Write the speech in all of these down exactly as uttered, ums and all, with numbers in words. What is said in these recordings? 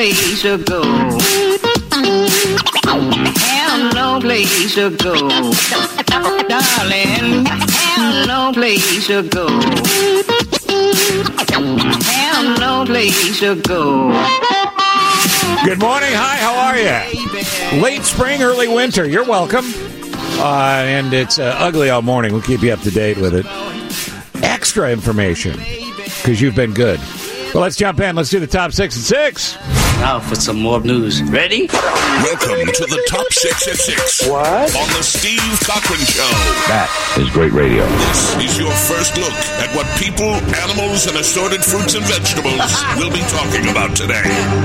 place to go. Have no place to go. Darling, have no place to go. Have no place to go. Good morning. Hi, how are you? Late spring, early winter. You're welcome. Uh, and it's uh, ugly all morning. We'll keep you up to date with it. Extra information, because you've been good. Well, let's jump in. Let's do the top six at six. Now for some more news. Ready? Welcome to the Top Six at Six. What? On the Steve Cochran Show. That is great radio. This is your first look at what people, animals, and assorted fruits and vegetables will be talking about today.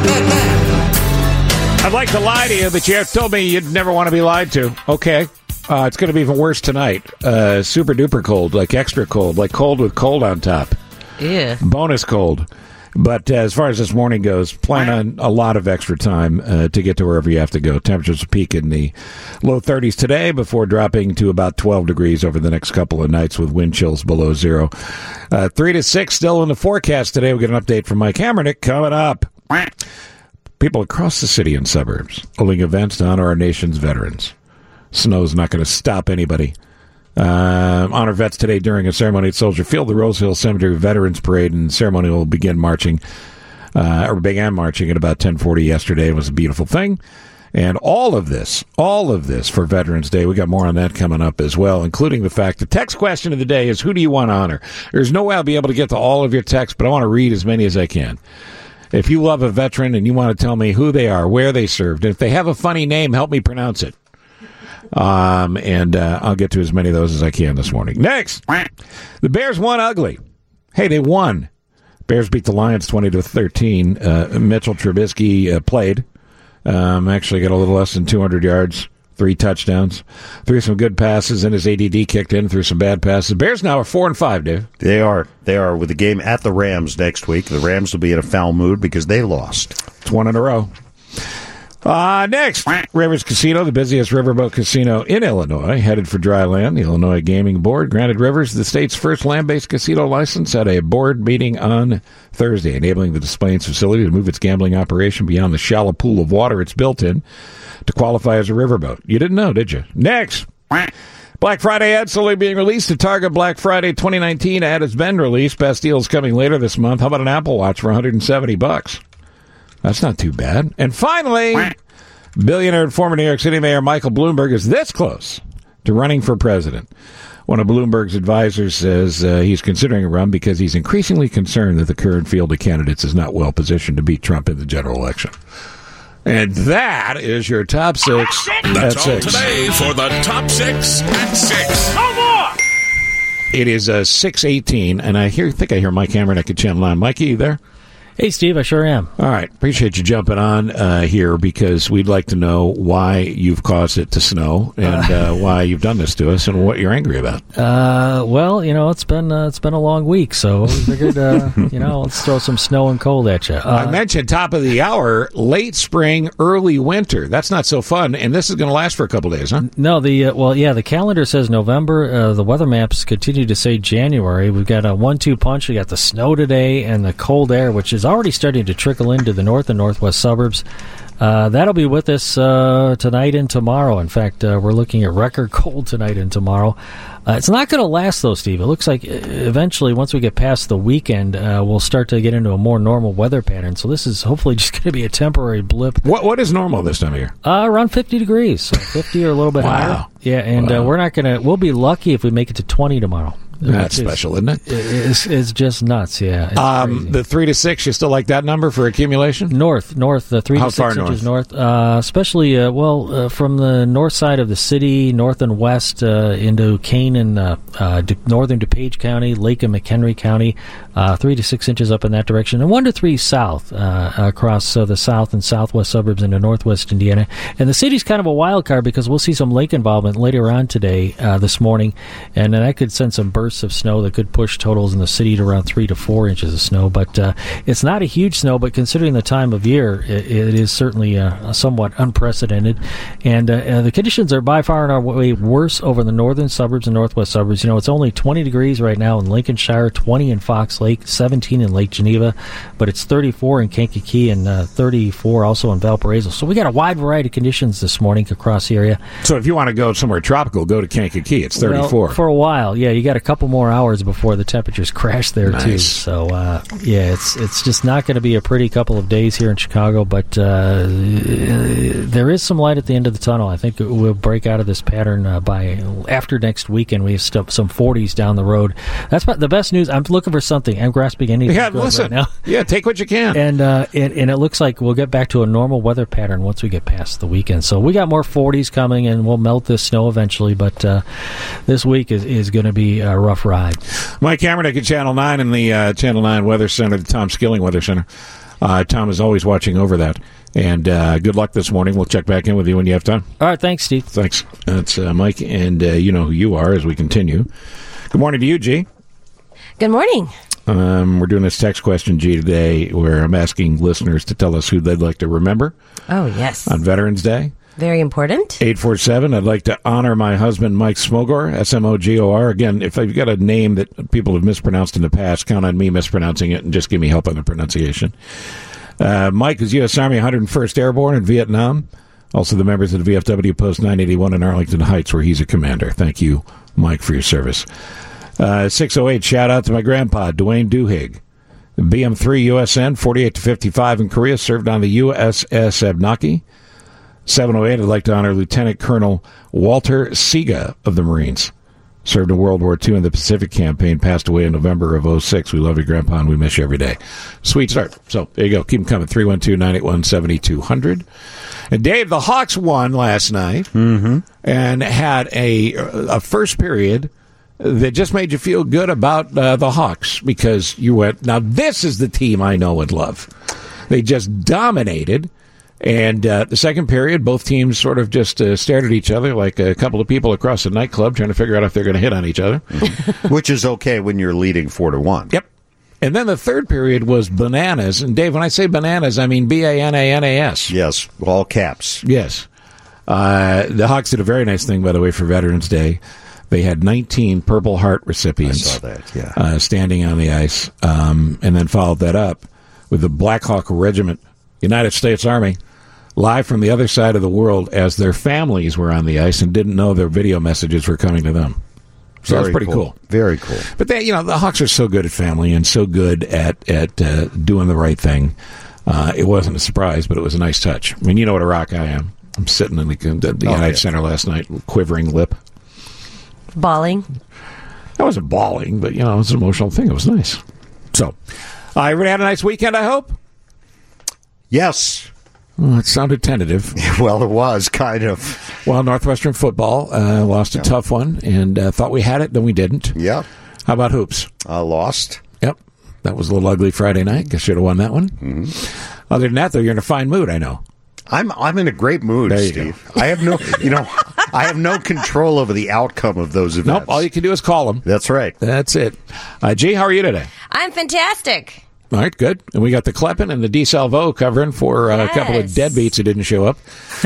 I'd like to lie to you, but you told me you'd never want to be lied to. Okay. Uh, it's going to be even worse tonight. Uh, super duper cold, like extra cold, like cold with cold on top. Yeah. Bonus cold. But uh, as far as this morning goes, plan on a lot of extra time uh, to get to wherever you have to go. Temperatures will peak in the low thirties today before dropping to about twelve degrees over the next couple of nights with wind chills below zero. Uh, three to six still in the forecast today. We'll get an update from Mike Hammernick coming up. People across the city and suburbs holding events to honor our nation's veterans. Snow's not going to stop anybody. Uh, honor vets today during a ceremony at Soldier Field. The Rose Hill Cemetery Veterans Parade and ceremony will begin marching, uh, or began marching at about ten forty yesterday. It was a beautiful thing. And all of this, all of this for Veterans Day. We got more on that coming up as well, including the fact the text question of the day is, who do you want to honor? There's no way I'll be able to get to all of your texts, but I want to read as many as I can. If you love a veteran and you want to tell me who they are, where they served, and if they have a funny name, help me pronounce it. Um, and uh, I'll get to as many of those as I can this morning. Next, the Bears won ugly. Hey, they won. Bears beat the Lions twenty to thirteen. Uh, Mitchell Trubisky uh, played. Um, actually got a little less than two hundred yards, three touchdowns, threw some good passes, and his A D D kicked in, threw some bad passes. Bears now are four and five, Dave. They are. They are with the game at the Rams next week. The Rams will be in a foul mood because they lost. It's one in a row. Uh, next, Rivers Casino, the busiest riverboat casino in Illinois, headed for dry land. The Illinois Gaming Board granted Rivers the state's first land-based casino license at a board meeting on Thursday, enabling the Des Plaines facility to move its gambling operation beyond the shallow pool of water it's built in to qualify as a riverboat. You didn't know, did you? Next, Black Friday ad slowly being released. The Target Black Friday twenty nineteen ad has been released. Best deals coming later this month. How about an Apple Watch for one hundred seventy bucks? That's not too bad. And finally, billionaire and former New York City Mayor Michael Bloomberg is this close to running for president. One of Bloomberg's advisors says uh, he's considering a run because he's increasingly concerned that the current field of candidates is not well positioned to beat Trump in the general election. And that is your top six That's at all six. today for the Top Six at Six. No more! It is uh, six eighteen, and I hear, think I hear Mike Hammernick at Channel nine. Mikey, you there? Hey, Steve, I sure am. All right. Appreciate you jumping on uh, here because we'd like to know why you've caused it to snow and uh, why you've done this to us and what you're angry about. Uh, well, you know, it's been uh, it's been a long week, so we figured, uh, you know, let's throw some snow and cold at you. Uh, I mentioned top of the hour, late spring, early winter. That's not so fun, and this is going to last for a couple days, huh? No, the uh, well, yeah, the calendar says November. Uh, the weather maps continue to say January. We've got a one two punch. We got the snow today and the cold air, which is already starting to trickle into the north and northwest suburbs. Uh, that'll be with us uh, tonight and tomorrow. In fact, uh, we're looking at record cold tonight and tomorrow. Uh, it's not going to last, though, Steve. It looks like eventually, once we get past the weekend, uh, we'll start to get into a more normal weather pattern. So this is hopefully just going to be a temporary blip. What What is normal this time of year? Uh, around fifty degrees, so fifty or a little bit Wow. higher. Yeah, and Wow. uh, we're not going to. We'll be lucky if we make it to twenty tomorrow. That's It's- special, isn't it? It's, it's just nuts, yeah. It's Um, crazy. the three to six, you still like that number for accumulation? North, north, uh, three How to six far inches north. Uh, especially, uh, well, uh, from the north side of the city, north and west uh, into Kane and uh, uh, De- northern DuPage County, Lake and McHenry County, uh, three to six inches up in that direction, and one to three south uh, across uh, the south and southwest suburbs into northwest Indiana. And the city's kind of a wild card because we'll see some lake involvement later on today, uh, this morning, and then that could send some bursts bursts of snow that could push totals in the city to around three to four inches of snow. But uh, it's not a huge snow, but considering the time of year, it, it is certainly uh, somewhat unprecedented. And uh, uh, the conditions are by far and away worse over the northern suburbs and northwest suburbs. You know, it's only twenty degrees right now in Lincolnshire, twenty in Fox Lake, seventeen in Lake Geneva, but it's thirty-four in Kankakee and uh, thirty-four also in Valparaiso. So we got a wide variety of conditions this morning across the area. So if you want to go somewhere tropical, go to Kankakee. It's thirty-four. Well, for a while, yeah. You got a couple more hours before the temperatures crash there, nice. too. So, uh, yeah, it's it's just not going to be a pretty couple of days here in Chicago, but uh, there is some light at the end of the tunnel. I think we'll break out of this pattern uh, by after next weekend. We have st- some forties down the road. That's the best news. I'm looking for something. I'm grasping anything yeah, good listen. right now. Yeah, take what you can. And, uh, and and it looks like we'll get back to a normal weather pattern once we get past the weekend. So we got more forties coming, and we'll melt this snow eventually, but uh, this week is, is going to be a rough ride. Mike Kamernick at Channel nine in the uh, Channel nine Weather Center, the Tom Skilling Weather Center. Uh, Tom is always watching over that. And uh, good luck this morning. We'll check back in with you when you have time. All right, thanks, Steve. Thanks. That's uh, Mike, and uh, you know who you are as we continue. Good morning to you, G. Good morning. Um, we're doing this text question, G, today, where I'm asking listeners to tell us who they'd like to remember. Oh, yes. On Veterans Day. Very important. eight four seven, I'd like to honor my husband, Mike Smogor, S M O G O R. Again, if I've got a name that people have mispronounced in the past, count on me mispronouncing it and just give me help on the pronunciation. Uh, Mike is U S. Army one hundred first Airborne in Vietnam. Also the members of the V F W Post nine eighty-one in Arlington Heights, where he's a commander. Thank you, Mike, for your service. Uh, six oh eight, shout out to my grandpa, Dwayne Duhigg. B M three U S N, forty-eight to fifty-five in Korea, served on the U S S Abnaki. seven oh eight, I'd like to honor Lieutenant Colonel Walter Siga of the Marines. Served in World War Two in the Pacific Campaign, passed away in November of oh six. We love you, Grandpa, and we miss you every day. Sweet start. So there you go. Keep them coming. three one two, nine eight one, seven two zero zero. And Dave, the Hawks won last night mm-hmm. and had a, a first period that just made you feel good about uh, the Hawks because you went, now this is the team I know and love. They just dominated. And uh, the second period, both teams sort of just uh, stared at each other like a couple of people across a nightclub trying to figure out if they're going to hit on each other. Which is okay when you're leading four to one. Yep. And then the third period was bananas. And, Dave, when I say bananas, I mean B A N A N A S. Yes, all caps. Yes. Uh, the Hawks did a very nice thing, by the way, for Veterans Day. They had nineteen Purple Heart recipients I saw that, yeah. uh, standing on the ice, um, and then followed that up with the Black Hawk Regiment, United States Army, live from the other side of the world as their families were on the ice and didn't know their video messages were coming to them. So Very that's pretty cool. cool. Very cool. But they, you know, the Hawks are so good at family and so good at at uh, doing the right thing. Uh, it wasn't a surprise, but it was a nice touch. I mean, you know what a rock I am. I'm sitting in the, the, the Oh, United yeah. Center last night, quivering lip. Bawling. I wasn't bawling, but, you know, it was an emotional thing. It was nice. So, uh, everybody had a nice weekend, I hope? Yes. Well, it sounded tentative. Well, it was, kind of. Well, Northwestern football uh, lost a Yeah. tough one and uh, thought we had it, then we didn't. Yeah. How about hoops? Uh, lost. Yep. That was a little ugly Friday night. Guess should have won that one. Mm-hmm. Other than that, though, you're in a fine mood, I know. I'm I'm in a great mood, There you Steve. I have no, you know, I have no control over the outcome of those events. Nope. All you can do is call them. That's right. That's it. Uh, G, how are you today? I'm fantastic. All right, good. And we got the Kleppen and the DeSalvo covering for uh, a couple of Yes. deadbeats who didn't show up.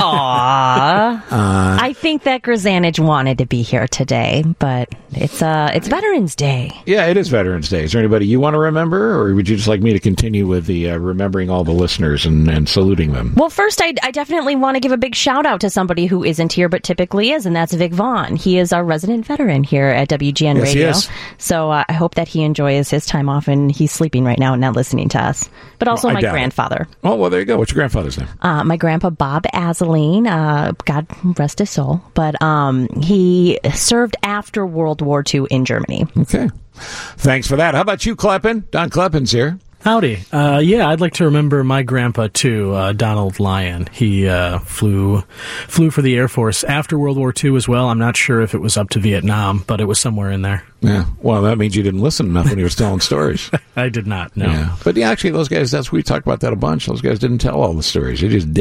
Aww. I think that Grzanich wanted to be here today, but it's uh, it's Veterans Day. Yeah, it is Veterans Day. Is there anybody you want to remember, or would you just like me to continue with the uh, remembering all the listeners and, and saluting them? Well, first, I, I definitely want to give a big shout out to somebody who isn't here but typically is, and that's Vic Vaughn. He is our resident veteran here at W G N Yes, he Radio. is. So uh, I hope that he enjoys his time off, and he's sleeping right now and not listening to us. But also Well, I my doubt it. grandfather. Oh, well, there you go. What's your grandfather's name? Uh, my grandpa, Bob Azaline, uh, God rest his soul, but um, he served after World War Two in Germany. Okay. Thanks for that. How about you, Kleppen? Don Kleppen's here. Howdy. Uh, yeah, I'd like to remember my grandpa, too, uh, Donald Lyon. He uh, flew flew for the Air Force after World War Two as well. I'm not sure if it was up to Vietnam, but it was somewhere in there. Yeah. Well, that means you didn't listen enough when he was telling stories. I did not, no. Yeah. But yeah, actually, those guys, that's we talked about that a bunch. Those guys didn't tell all the stories. They just did it.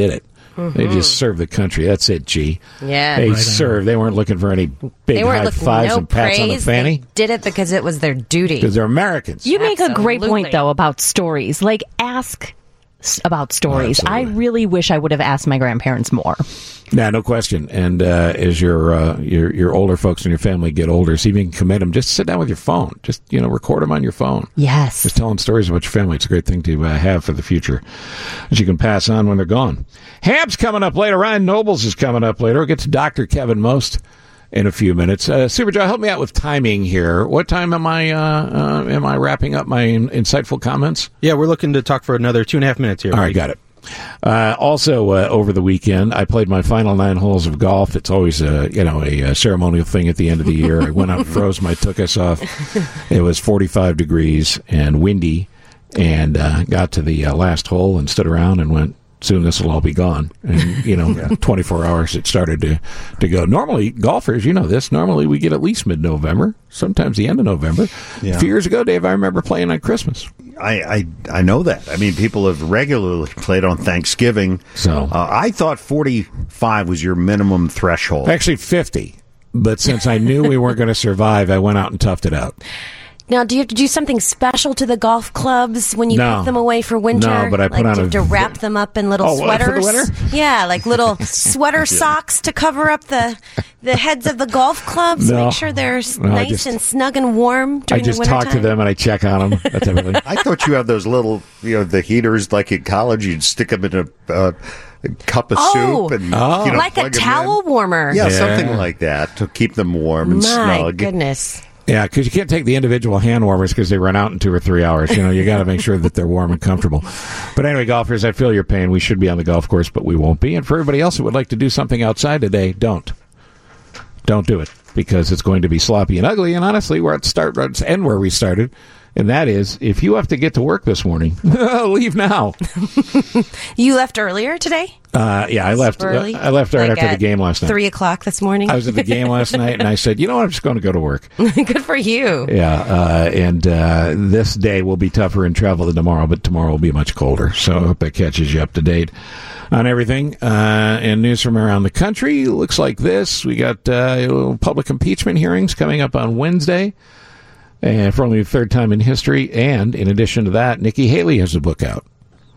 Mm-hmm. They just serve the country. That's it, G. Yeah. They Right on. serve. They weren't looking for any big They weren't high looking fives no and pats praise. on the fanny. They did it because it was their duty. Because they're Americans. You make a great point, Absolutely. though, about stories. Like, ask s- about stories. I really wish I would have asked my grandparents more. Yeah, no question. And uh, as your, uh, your your older folks in your family get older, see if you can commit them. Just sit down with your phone. Just, you know, record them on your phone. Yes. Just telling stories about your family. It's a great thing to uh, have for the future that you can pass on when they're gone. Ham's coming up later. Ryan Nobles is coming up later. We'll get to Doctor Kevin Most in a few minutes. Uh, Super Joe, help me out with timing here. What time am I uh, uh, am I wrapping up my in- insightful comments? Yeah, we're looking to talk for another two and a half minutes here. All right, got it. Uh, also, uh, over the weekend, I played my final nine holes of golf. It's always a you know a, a ceremonial thing at the end of the year. I went out and froze my tuchus off. It was forty-five degrees and windy, and uh, got to the uh, last hole and stood around and went, soon this will all be gone. And, you know, yeah. twenty-four hours it started to, to go. Normally, golfers, you know this, normally we get at least mid-November, sometimes the end of November. Yeah. A few years ago, Dave, I remember playing on Christmas. I, I I know that. I mean, people have regularly played on Thanksgiving. So uh, I thought forty-five was your minimum threshold. Actually, fifty. But since I knew we weren't going to survive, I went out and toughed it out. Now, do you have to do something special to the golf clubs when you No. put them away for winter? No, but I put like, on do you a- have to wrap them up in little Oh, what, for the sweaters. winter? Yeah, like little sweater socks to cover up the the heads of the golf clubs. No. Make sure they're s- No, I nice just- and snug and warm I during just the winter talk time. to them and I check on them. That's everything. I thought you have those little, you know, the heaters like in college. You'd stick them in a uh, cup of Oh, soup and Oh. you know, like a plug 'em towel in. warmer. Yeah, Yeah. something like that to keep them warm and My snug. goodness. Yeah, because you can't take the individual hand warmers because they run out in two or three hours. You know, you got to make sure that they're warm and comfortable. But anyway, golfers, I feel your pain. We should be on the golf course, but we won't be. And for everybody else who would like to do something outside today, don't. Don't do it because it's going to be sloppy and ugly. And honestly, we're at start, let's end where we started. And that is, if you have to get to work this morning, leave now. You left earlier today? Uh, yeah, I left. Early? I left right Like after the at game last night. Three o'clock this morning? I was at the game last night, and I said, you know what, I'm just going to go to work. Good for you. Yeah, uh, and uh, this day will be tougher in travel than tomorrow, but tomorrow will be much colder. So I hope that catches you up to date on everything. Uh, and news from around the country looks like this. We got uh, public impeachment hearings coming up on Wednesday. And for only the third time in history. And in addition to that, Nikki Haley has a book out.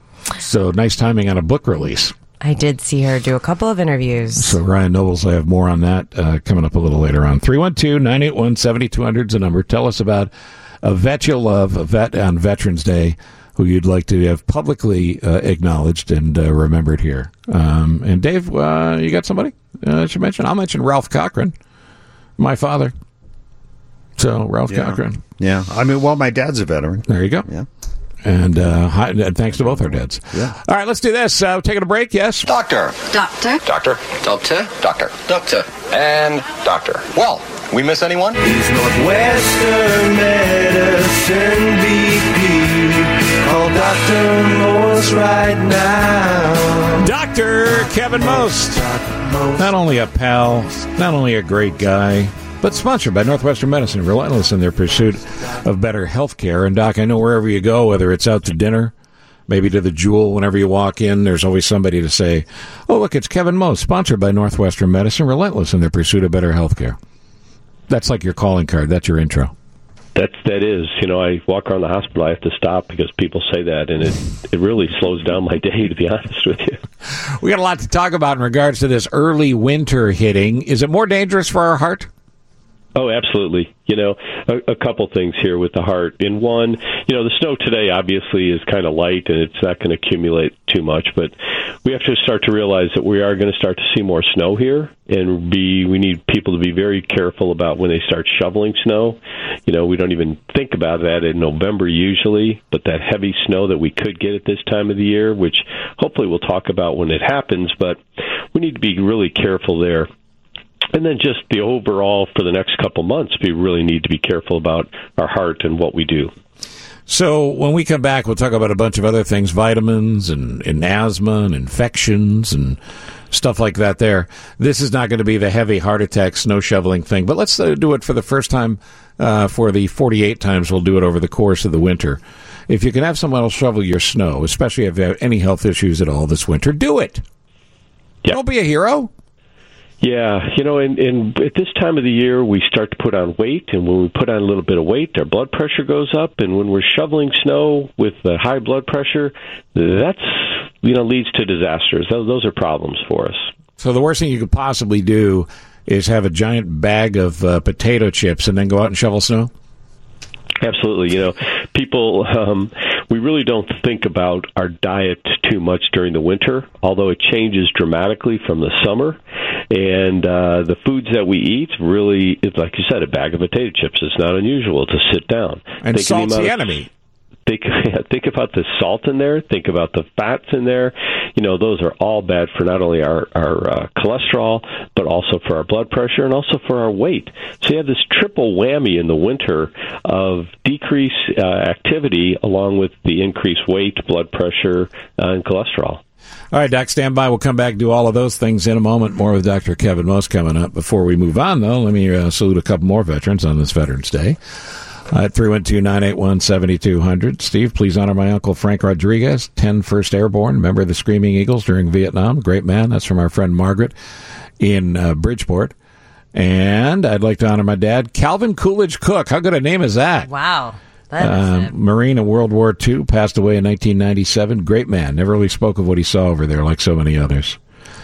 So nice timing on a book release. I did see her do a couple of interviews. So Ryan Nobles, I have more on that uh, coming up a little later on. three one two, nine eight one, seven two zero zero is the number. Tell us about a vet you love, a vet on Veterans Day who you'd like to have publicly uh, acknowledged and uh, remembered here. Um, and Dave, uh, you got somebody uh, that you mention? I'll mention Ralph Cochran, my father. So, Ralph Yeah. Cochran. Yeah. I mean, well, my dad's a veteran. There you go. Yeah. And uh, hi, and thanks to both our dads. Yeah. All right, let's do this. Uh, taking a break, yes? Doctor. Doctor. Doctor. Doctor. Doctor. Doctor. And doctor. Well, we miss anyone? He's Northwestern Medicine V P. Call Doctor Most right now. Doctor Kevin Most. Not only a pal, not only a great guy, but sponsored by Northwestern Medicine, relentless in their pursuit of better health care. And, Doc, I know wherever you go, whether it's out to dinner, maybe to the Jewel, whenever you walk in, there's always somebody to say, oh, look, it's Kevin Most, sponsored by Northwestern Medicine, relentless in their pursuit of better health care. That's like your calling card. That's your intro. That's that is, you know, I walk around the hospital, I have to stop because people say that, and it, it really slows down my day, to be honest with you. We got a lot to talk about in regards to this early winter hitting. Is it more dangerous for our heart? Oh, absolutely. You know, a, a couple things here with the heart. In one, you know, the snow today obviously is kind of light and it's not going to accumulate too much, but we have to start to realize that we are going to start to see more snow here, and be we need people to be very careful about when they start shoveling snow. You know, we don't even think about that in November usually, but that heavy snow that we could get at this time of the year, which hopefully we'll talk about when it happens, but we need to be really careful there. And then just the overall for the next couple months, we really need to be careful about our heart and what we do. So when we come back, we'll talk about a bunch of other things, vitamins and, and asthma and infections and stuff like that there. This is not going to be the heavy heart attack, snow shoveling thing, but let's uh, do it for the first time uh, for the forty-eight times we'll do it over the course of the winter. If you can have someone else shovel your snow, especially if you have any health issues at all this winter, do it. Yep. Don't be a hero. Yeah, you know, and, and at this time of the year, we start to put on weight, and when we put on a little bit of weight, our blood pressure goes up, and when we're shoveling snow with the high blood pressure, that's, you know, leads to disasters. Those, those are problems for us. So the worst thing you could possibly do is have a giant bag of uh, potato chips and then go out and shovel snow? Absolutely. You know, people, um, we really don't think about our diet too much during the winter, although it changes dramatically from the summer. And uh, the foods that we eat really, it's like you said, a bag of potato chips. It's not unusual to sit down. And think salt's the, the of, enemy. Think, yeah, think about the salt in there. Think about the fats in there. You know, those are all bad for not only our, our uh, cholesterol, but also for our blood pressure and also for our weight. So you have this triple whammy in the winter of decreased uh, activity along with the increased weight, blood pressure, uh, and cholesterol. All right, Doc, stand by. We'll come back and do all of those things in a moment. More with Doctor Kevin Most coming up. Before we move on, though, let me uh, salute a couple more veterans on this Veterans Day. Uh, at three one two, nine eight one, seven two zero zero. Steve, please honor my uncle Frank Rodriguez, ten first Airborne, member of the Screaming Eagles during Vietnam. Great man. That's from our friend Margaret in uh, Bridgeport. And I'd like to honor my dad, Calvin Coolidge Cook. How good a name is that? Wow. That um, is it. Marine in World War Two, passed away in nineteen ninety-seven. Great man. Never really spoke of what he saw over there like so many others.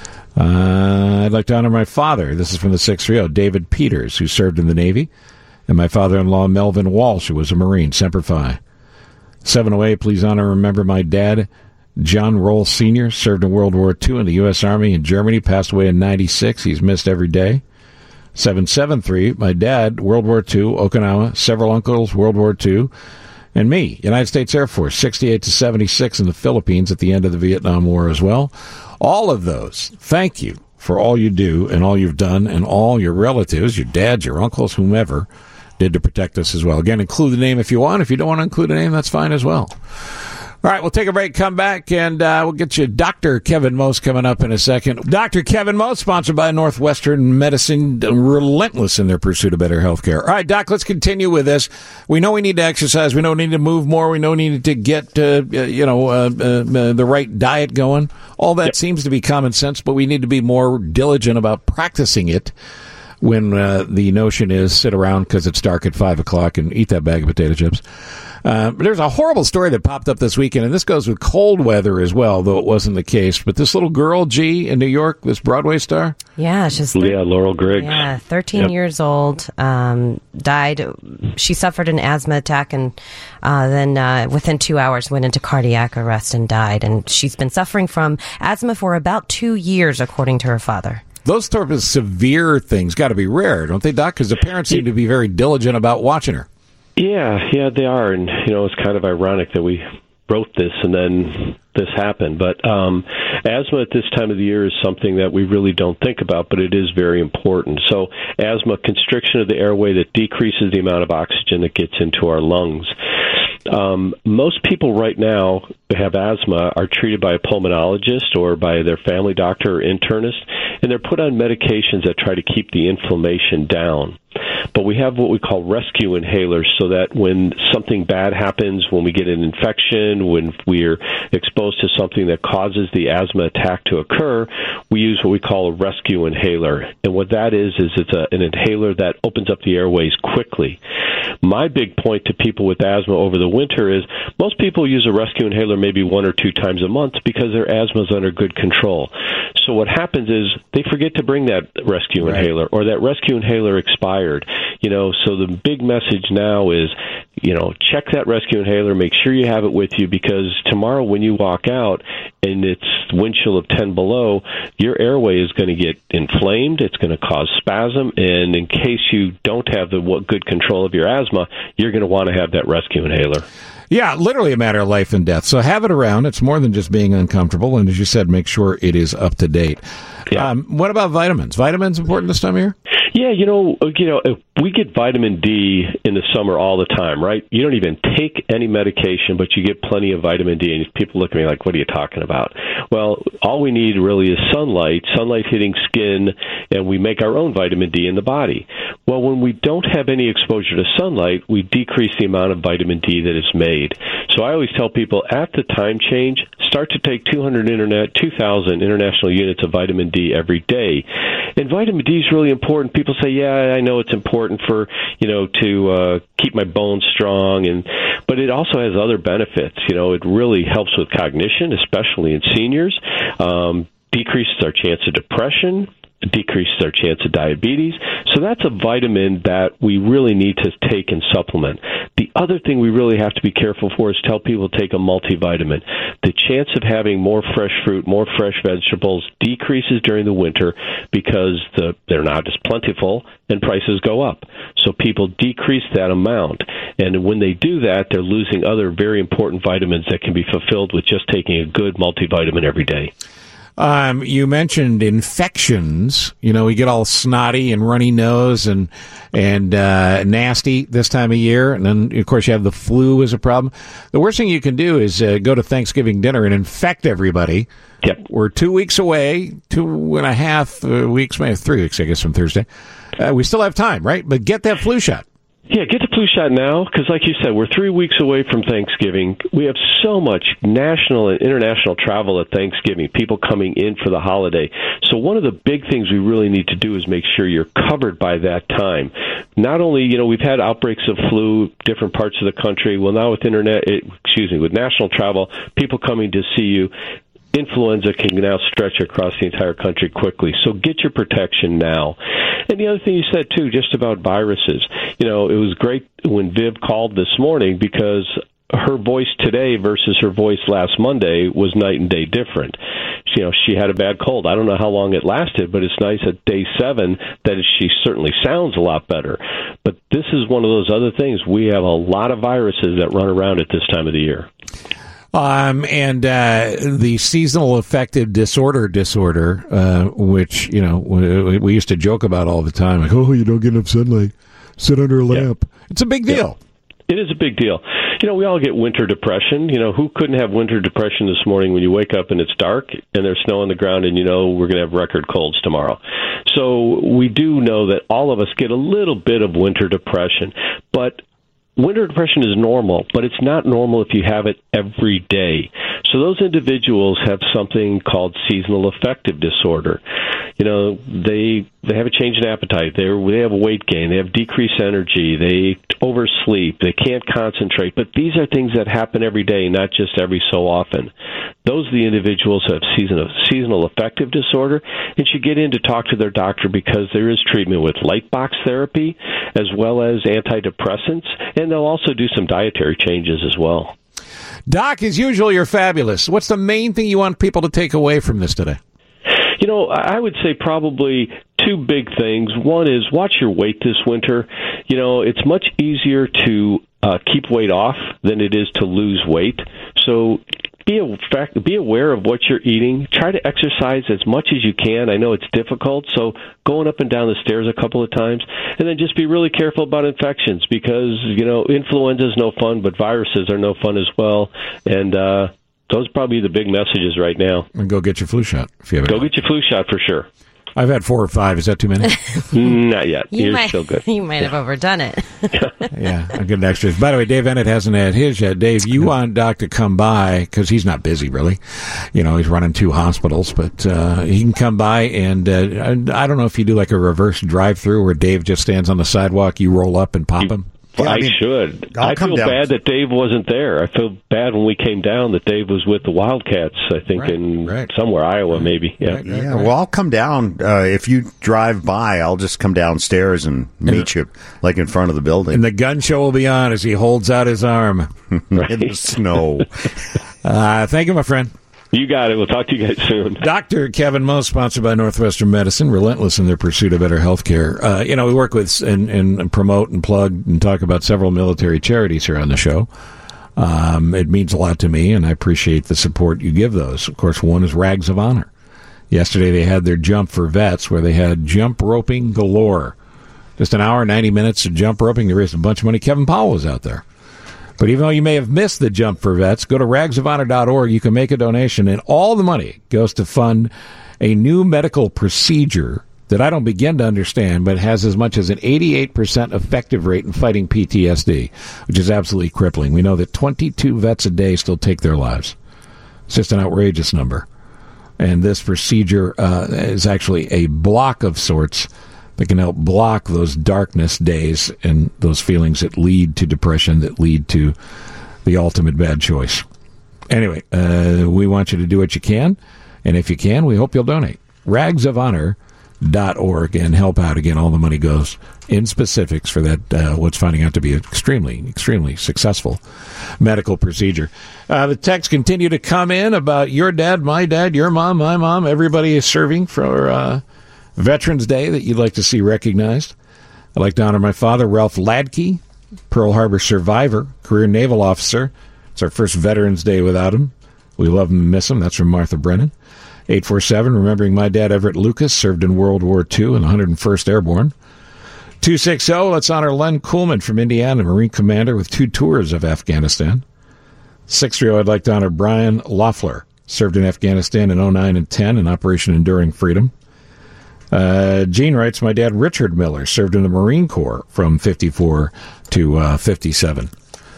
Uh, I'd like to honor my father. This is from the six three zero, David Peters, who served in the Navy. And my father-in-law, Melvin Walsh, who was a Marine, Semper Fi. seven oh eight, please honor and remember my dad, John Roll Senior, served in World War Two in the U S. Army in Germany, passed away in ninety-six. He's missed every day. seven seven three, my dad, World War Two, Okinawa, several uncles, World War Two, and me, United States Air Force, sixty-eight to seventy-six in the Philippines at the end of the Vietnam War as well. All of those, thank you for all you do and all you've done and all your relatives, your dads, your uncles, whomever, did to protect us as well. Again, include the name if you want. If you don't want to include a name, that's fine as well. All right, we'll take a break, come back, and uh, we'll get you Doctor Kevin Most coming up in a second. Doctor Kevin Most, sponsored by Northwestern Medicine, relentless in their pursuit of better health care. All right, Doc, let's continue with this. We know we need to exercise. We know we need to move more. We know we need to get, uh, you know, uh, uh, the right diet going. All that yep. seems to be common sense, but we need to be more diligent about practicing it when uh, the notion is sit around because it's dark at five o'clock and eat that bag of potato chips. Uh, but there's a horrible story that popped up this weekend, and this goes with cold weather as well, though it wasn't the case. But this little girl, G, in New York, this Broadway star? Yeah, she's... Thir- yeah, Laurel Griggs. Yeah, thirteen yep. years old, um, died. She suffered an asthma attack, and uh, then uh, within two hours went into cardiac arrest and died. And she's been suffering from asthma for about two years, according to her father. Those type of severe things got to be rare, don't they, Doc? Because the parents seem to be very diligent about watching her. Yeah, yeah, they are. And, you know, it's kind of ironic that we wrote this and then this happened. But um, asthma at this time of the year is something that we really don't think about, but it is very important. So asthma, constriction of the airway that decreases the amount of oxygen that gets into our lungs. Um, most people right now who have asthma are treated by a pulmonologist or by their family doctor or internist, and they're put on medications that try to keep the inflammation down. But we have what we call rescue inhalers so that when something bad happens, when we get an infection, when we're exposed to something that causes the asthma attack to occur, we use what we call a rescue inhaler. And what that is, is it's a, an inhaler that opens up the airways quickly. My big point to people with asthma over the winter is most people use a rescue inhaler maybe one or two times a month because their asthma is under good control. So what happens is they forget to bring that rescue right. inhaler, or that rescue inhaler expired. You know, so the big message now is, you know, check that rescue inhaler, make sure you have it with you, because tomorrow when you walk out and it's wind chill of ten below, your airway is going to get inflamed, it's going to cause spasm, and in case you don't have the good control of your asthma, you're going to want to have that rescue inhaler. Yeah, literally a matter of life and death. So have it around. It's more than just being uncomfortable. And as you said, make sure it is up to date. Yeah. Um, what about vitamins? Vitamins important this time of year? Yeah, you know, you know, we get vitamin D in the summer all the time, right? right? You don't even take any medication, but you get plenty of vitamin D. And people look at me like, what are you talking about? Well, all we need really is sunlight, sunlight hitting skin, and we make our own vitamin D in the body. Well, when we don't have any exposure to sunlight, we decrease the amount of vitamin D that is made. So I always tell people at the time change, start to take two hundred internet, two thousand international units of vitamin D every day. And vitamin D is really important. People say, yeah, I know it's important for, you know, to uh, keep my bones strong, and but it also has other benefits. You know, it really helps with cognition, especially in seniors, um, decreases our chance of depression, decreases our chance of diabetes. So that's a vitamin that we really need to take and supplement. The other thing we really have to be careful for is tell people to take a multivitamin. The chance of having more fresh fruit, more fresh vegetables decreases during the winter because the, they're not as plentiful and prices go up. So people decrease that amount. And when they do that, they're losing other very important vitamins that can be fulfilled with just taking a good multivitamin every day. Um, you mentioned infections. You know, we get all snotty and runny nose and and uh, nasty this time of year, and then of course you have the flu as a problem. The worst thing you can do is uh, go to Thanksgiving dinner and infect everybody. Yep. We're two weeks away, two and a half uh, weeks, maybe three weeks, I guess, from Thursday. Uh, we still have time, right? But get that flu shot. Yeah, get the flu shot now, because like you said, we're three weeks away from Thanksgiving. We have so much national and international travel at Thanksgiving, people coming in for the holiday. So one of the big things we really need to do is make sure you're covered by that time. Not only, you know, we've had outbreaks of flu, different parts of the country. Well, now with internet, excuse me, with national travel, people coming to see you, influenza can now stretch across the entire country quickly. So get your protection now. And the other thing you said, too, just about viruses. You know, it was great when Viv called this morning because her voice today versus her voice last Monday was night and day different. You know, she had a bad cold. I don't know how long it lasted, but it's nice at day seven that she certainly sounds a lot better. But this is one of those other things. We have a lot of viruses that run around at this time of the year. Um, and uh, the seasonal affective disorder disorder, uh, which, you know, we, we used to joke about all the time, like, oh, you don't get enough sunlight, sit under a lamp. Yeah. It's a big deal. Yeah. It is a big deal. You know, we all get winter depression. You know, who couldn't have winter depression this morning when you wake up and it's dark and there's snow on the ground and you know we're going to have record colds tomorrow? So we do know that all of us get a little bit of winter depression, but winter depression is normal, but it's not normal if you have it every day. So those individuals have something called seasonal affective disorder. You know, they they have a change in appetite. They they have weight gain. They have decreased energy. They oversleep. They can't concentrate. But these are things that happen every day, not just every so often. Those are the individuals who have seasonal seasonal affective disorder and should get in to talk to their doctor because there is treatment with light box therapy as well as antidepressants, and they'll also do some dietary changes as well. Doc, as usual, you're fabulous. What's the main thing you want people to take away from this today? You know, I would say probably two big things. One is watch your weight this winter. You know, it's much easier to uh, keep weight off than it is to lose weight. So be a, be aware of what you're eating. Try to exercise as much as you can. I know it's difficult, so going up and down the stairs a couple of times. And then just be really careful about infections because, you know, influenza is no fun, but viruses are no fun as well. And, uh, those are probably the big messages right now. And go get your flu shot. If you have go it. get your flu shot for sure. I've had four or five. Is that too many? Not yet. You You're might, still good. You might have overdone it. Yeah, I'm getting extras. By the way, Dave Ennett hasn't had his yet. Dave, you want Doc to come by, because he's not busy, really. You know, he's running two hospitals, but uh, he can come by, and uh, I don't know if you do like a reverse drive-through where Dave just stands on the sidewalk, you roll up and pop you, him. Yeah, I, I mean, should. I'll I feel bad that Dave wasn't there. I feel bad when we came down that Dave was with the Wildcats, I think, right, in right. somewhere, Iowa, right. maybe. Yeah, right, yeah. Well, I'll come down. Uh, if you drive by, I'll just come downstairs and meet you, like in front of the building. And the gun show will be on as he holds out his arm. In the snow. uh, thank you, my friend. You got it. We'll talk to you guys soon. Doctor Kevin Moe, sponsored by Northwestern Medicine, relentless in their pursuit of better health care. Uh, you know, we work with and, and promote and plug and talk about several military charities here on the show. Um, it means a lot to me, and I appreciate the support you give those. Of course, one is Rags of Honor. Yesterday they had their Jump for Vets, where they had jump roping galore. Just an hour, ninety minutes of jump roping. They raised a bunch of money. Kevin Powell was out there. But even though you may have missed the jump for vets, go to rags of honor dot org. You can make a donation, and all the money goes to fund a new medical procedure that I don't begin to understand, but has as much as an eighty-eight percent effective rate in fighting P T S D, which is absolutely crippling. We know that twenty-two vets a day still take their lives. It's just an outrageous number. And this procedure uh, is actually a block of sorts that can help block those darkness days and those feelings that lead to depression, that lead to the ultimate bad choice. Anyway, uh, we want you to do what you can, and if you can, we hope you'll donate. rags of honor dot org and help out. Again, all the money goes in specifics for that, uh, what's finding out to be an extremely, extremely successful medical procedure. Uh, the texts continue to come in about your dad, my dad, your mom, my mom. Everybody is serving for uh, Veterans Day that you'd like to see recognized. I'd like to honor my father, Ralph Ladke, Pearl Harbor survivor, career naval officer. It's our first Veterans Day without him. We love him and miss him. That's from Martha Brennan. eight four seven, remembering my dad, Everett Lucas, served in World War Two in the one hundred first Airborne. two sixty, let's honor Len Kuhlman from Indiana, Marine Commander with two tours of Afghanistan. six three zero, I'd like to honor Brian Loeffler, served in Afghanistan in oh nine and ten in Operation Enduring Freedom. Uh, Gene writes, my dad, Richard Miller, served in the Marine Corps from fifty-four to uh, fifty-seven.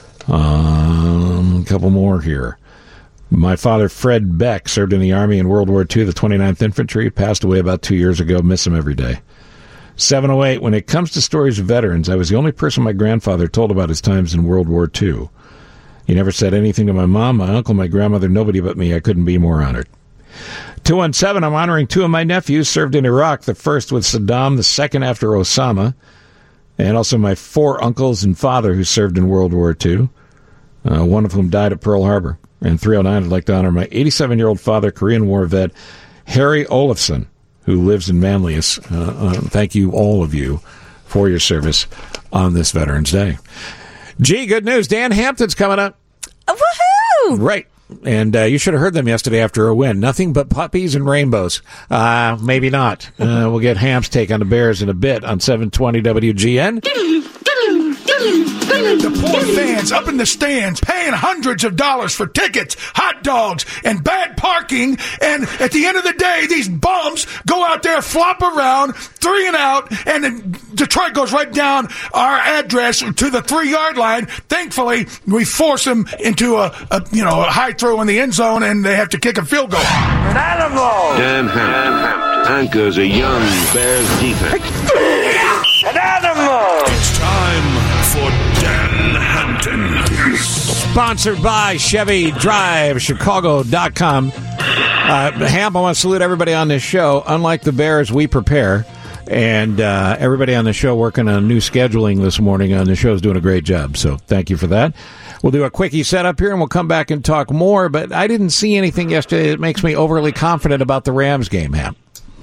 Um, a couple more here. My father, Fred Beck, served in the Army in World War Two, the twenty-ninth Infantry, passed away about two years ago. Miss him every day. seven oh eight, when it comes to stories of veterans, I was the only person my grandfather told about his times in World War Two. He never said anything to my mom, my uncle, my grandmother, nobody but me. I couldn't be more honored. two one seven, I'm honoring two of my nephews, served in Iraq, the first with Saddam, the second after Osama, and also my four uncles and father who served in World War Two, uh, one of whom died at Pearl Harbor. And three oh nine, I'd like to honor my eighty-seven-year-old father, Korean War vet, Harry Olafson, who lives in Manlius. Uh, uh, thank you, all of you, for your service on this Veterans Day. Gee, good news. Dan Hampton's coming up. Woohoo! Right. And uh, you should have heard them yesterday after a win. Nothing but puppies and rainbows. Uh, maybe not. Uh, we'll get Ham's take on the Bears in a bit on seven twenty W G N. The poor fans up in the stands paying hundreds of dollars for tickets, hot dogs, and bad parking. And at the end of the day, these bums go out there, flop around, three and out, and then Detroit goes right down our address to the three-yard line. Thankfully, we force them into a, a you know a high throw in the end zone, and they have to kick a field goal. An animal! Dan Hampton anchors a young Bears defense. An animal! It's time for Dan Hampton. Sponsored by Chevy Drive Chicago dot com. Uh, Ham, I want to salute everybody on this show. Unlike the Bears, we prepare. And uh, everybody on the show working on new scheduling this morning on the show is doing a great job. So thank you for that. We'll do a quickie setup here, and we'll come back and talk more. But I didn't see anything yesterday that makes me overly confident about the Rams game, Ham.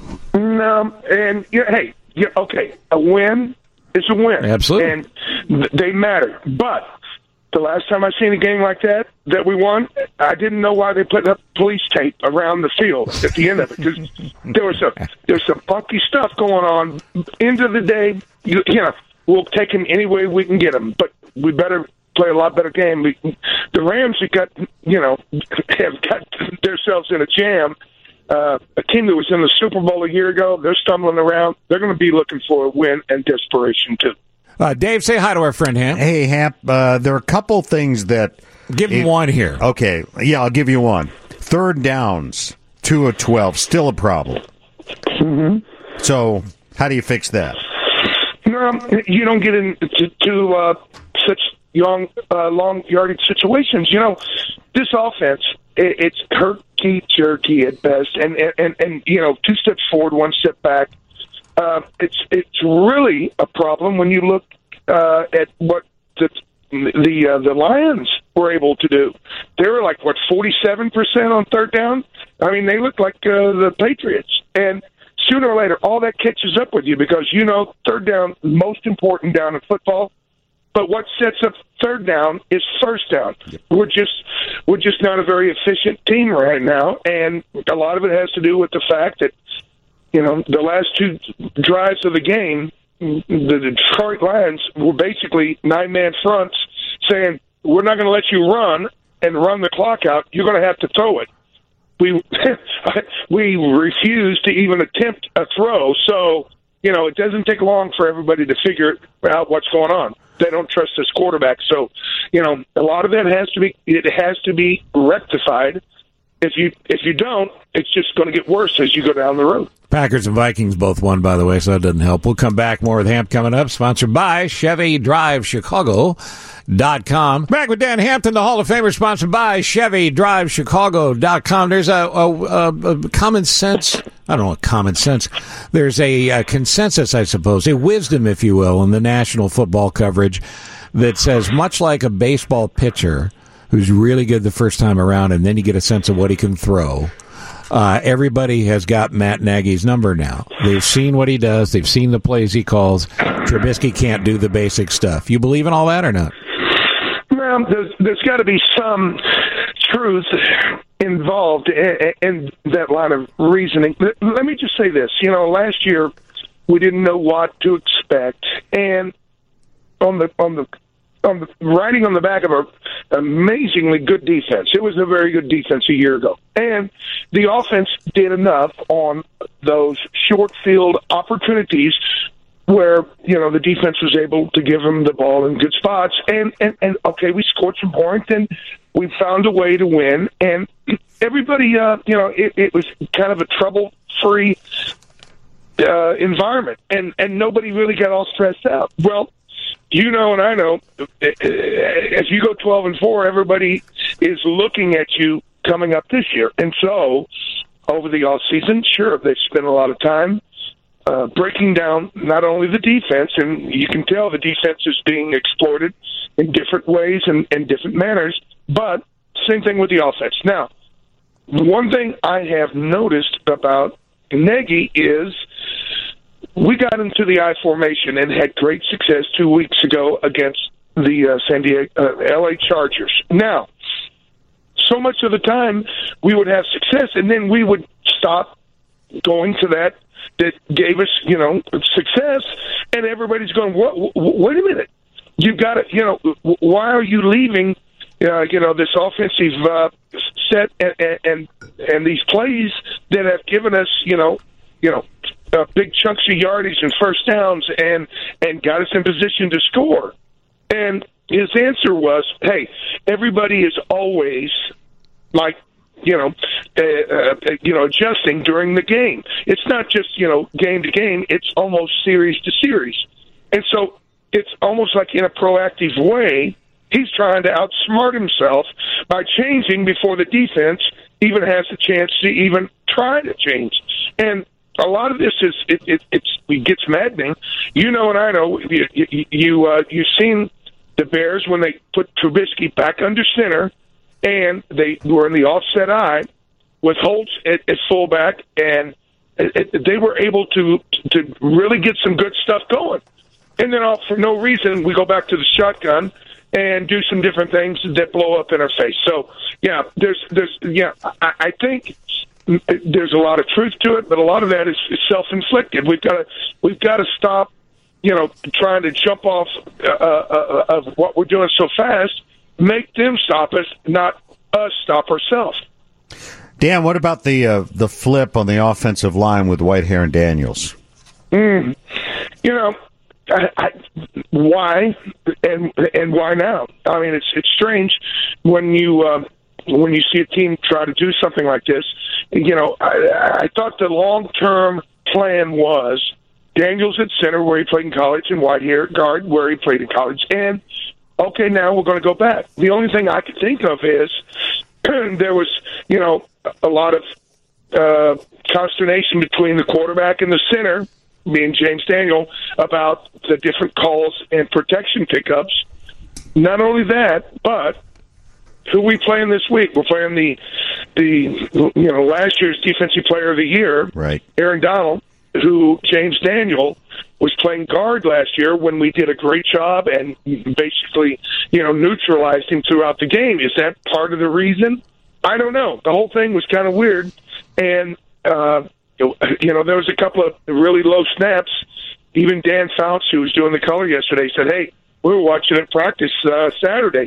Um, and, yeah, hey, yeah, okay, a win is a win. Absolutely. And th- they matter. But the last time I seen a game like that, that we won, I didn't know why they put up police tape around the field at the end of it. Because there was some, there's some funky stuff going on. End of the day, you, you know, we'll take them any way we can get them. But we better play a lot better game. We, the Rams have got, you know, have got themselves in a jam. Uh, a team that was in the Super Bowl a year ago, they're stumbling around. They're going to be looking for a win and desperation, too. Uh, Dave, say hi to our friend Hamp. Hey, Hamp, uh, there are a couple things that... Give him it, one here. Okay, yeah, I'll give you one. Third downs, two of twelve, still a problem. Mm-hmm. So, how do you fix that? No, you don't get into to, uh, such long, uh, long yardage situations. You know, this offense, it, it's herky-jerky at best. And, and, and, and, you know, two steps forward, one step back. Uh, it's it's really a problem when you look uh, at what the the uh, the Lions were able to do. They were like what forty-seven percent on third down. I mean, they look like uh, the Patriots. And sooner or later, all that catches up with you because you know third down most important down in football. But what sets up third down is first down. We're just we're just not a very efficient team right now, and a lot of it has to do with the fact that. You know, the last two drives of the game, the Detroit Lions were basically nine-man fronts saying, we're not going to let you run and run the clock out. You're going to have to throw it. We we refuse to even attempt a throw. So, you know, it doesn't take long for everybody to figure out what's going on. They don't trust this quarterback. So, you know, a lot of that has to be it has to be rectified. If you if you don't, it's just going to get worse as you go down the road. Packers and Vikings both won, by the way, so that doesn't help. We'll come back. More with Hamp coming up. Sponsored by Chevy Drive Chicago dot com. Back with Dan Hampton, the Hall of Famer, sponsored by Chevy Drive Chicago dot com. There's a, a, a, a common sense, I don't know, common sense. There's a, a consensus, I suppose, a wisdom, if you will, in the national football coverage that says, much like a baseball pitcher who's really good the first time around, and then you get a sense of what he can throw. Uh, everybody has got Matt Nagy's number now. They've seen what he does. They've seen the plays he calls. Trubisky can't do the basic stuff. You believe in all that or not? Well, there's, there's got to be some truth involved in, in that line of reasoning. Let me just say this. You know, last year we didn't know what to expect, and on the on the on the riding on the back of an amazingly good defense. It was a very good defense a year ago. And the offense did enough on those short field opportunities where, you know, the defense was able to give them the ball in good spots. And, and, and okay, we scored some points, and we found a way to win. And everybody, uh, you know, it, it was kind of a trouble-free uh, environment. And, and nobody really got all stressed out. Well, you know, and I know, if you go twelve and four, everybody is looking at you coming up this year. And so, over the off season, sure, they've spent a lot of time uh, breaking down not only the defense, and you can tell the defense is being exploited in different ways and, and different manners, but same thing with the offense. Now, one thing I have noticed about Nagy is we got into the I formation and had great success two weeks ago against the uh, San Diego uh, L A Chargers. Now, so much of the time we would have success, and then we would stop going to that that gave us, you know, success, and everybody's going, what, wait a minute, you've got to, you know, why are you leaving, uh, you know, this offensive uh, set and, and and these plays that have given us, you know, you know, Uh, big chunks of yardage and first downs and, and got us in position to score. And his answer was, hey, everybody is always like, you know, uh, uh, you know, adjusting during the game. It's not just, you know, game to game. It's almost series to series. And so it's almost like in a proactive way, he's trying to outsmart himself by changing before the defense even has a chance to even try to change. And a lot of this is it, it, it's it gets maddening. You know, and I know you you, you uh, you've seen the Bears when they put Trubisky back under center, and they were in the offset eye with Holtz at, at fullback, and it, it, they were able to to really get some good stuff going. And then all, for no reason, we go back to the shotgun and do some different things that blow up in our face. So yeah, there's there's yeah, I, I think. There's a lot of truth to it, but a lot of that is, is self-inflicted. We've got to we've got to stop, you know, trying to jump off uh, uh, of what we're doing so fast. Make them stop us, not us stop ourselves. Dan, what about the uh, the flip on the offensive line with Whitehair and Daniels? Mm. You know, I, I, why and and why now? I mean, it's it's strange when you. Uh, when you see a team try to do something like this. You know, I, I thought the long-term plan was Daniels at center where he played in college and Whitehair guard where he played in college. And, okay, now we're going to go back. The only thing I could think of is there was, you know, a lot of uh, consternation between the quarterback and the center, being James Daniel, about the different calls and protection pickups. Not only that, but who are we playing this week? We're playing the, the you know, last year's Defensive Player of the Year, right? Aaron Donald, who James Daniel was playing guard last year when we did a great job and basically, you know, neutralized him throughout the game. Is that part of the reason? I don't know. The whole thing was kind of weird. And, uh, you know, there was a couple of really low snaps. Even Dan Fouts, who was doing the color yesterday, said, hey, we were watching it practice uh, Saturday.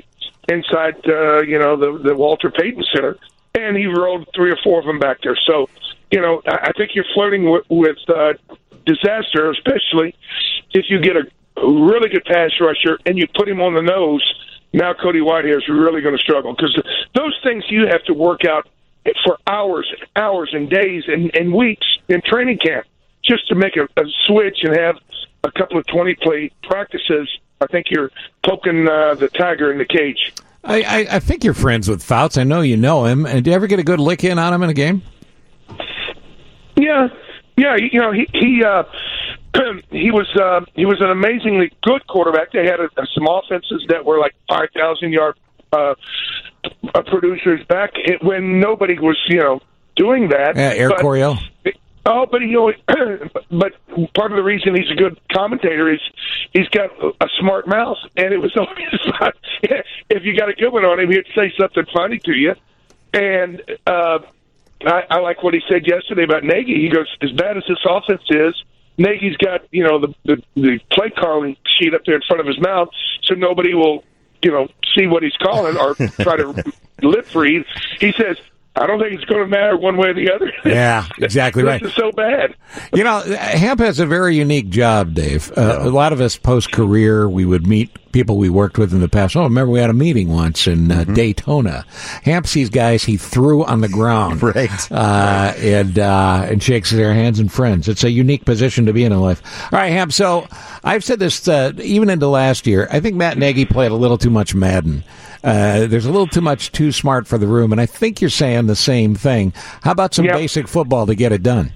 inside, uh, you know, the, the Walter Payton Center, and he rolled three or four of them back there. So, you know, I I think you're flirting with, with uh, disaster, especially if you get a really good pass rusher and you put him on the nose. Now Cody Whitehair is really going to struggle because those things you have to work out for hours and hours and days and, and weeks in training camp just to make a, a switch and have a couple of twenty-play practices. I think you're poking uh, the tiger in the cage. I, I, I think you're friends with Fouts. I know you know him. And do you ever get a good lick in on him in a game? Yeah, yeah. You know, he he uh, he was uh, he was an amazingly good quarterback. They had a, some offenses that were like five thousand yard uh, producers back when nobody was, you know, doing that. Yeah, Air but, Coryell. Oh, but he always, but part of the reason he's a good commentator is he's got a smart mouth, and it was always fun. If you got a good one on him, he'd say something funny to you. And uh, I, I like what he said yesterday about Nagy. He goes, as bad as this offense is, Nagy's got, you know, the, the the play calling sheet up there in front of his mouth, so nobody will, you know, see what he's calling or try to lip read. He says, I don't think it's going to matter one way or the other. Yeah, exactly right. This is so bad. You know, Hamp has a very unique job, Dave. Uh, a lot of us post-career, we would meet people we worked with in the past. Oh, remember we had a meeting once in uh, mm-hmm. Daytona. Hamp sees guys he threw on the ground. Right. Uh, and, uh, and shakes their hands and friends. It's a unique position to be in in life. All right, Hamp, so I've said this uh, even into last year. I think Matt Nagy played a little too much Madden. Uh, there's a little too much too smart for the room, and I think you're saying the same thing. How about some yep. basic football to get it done?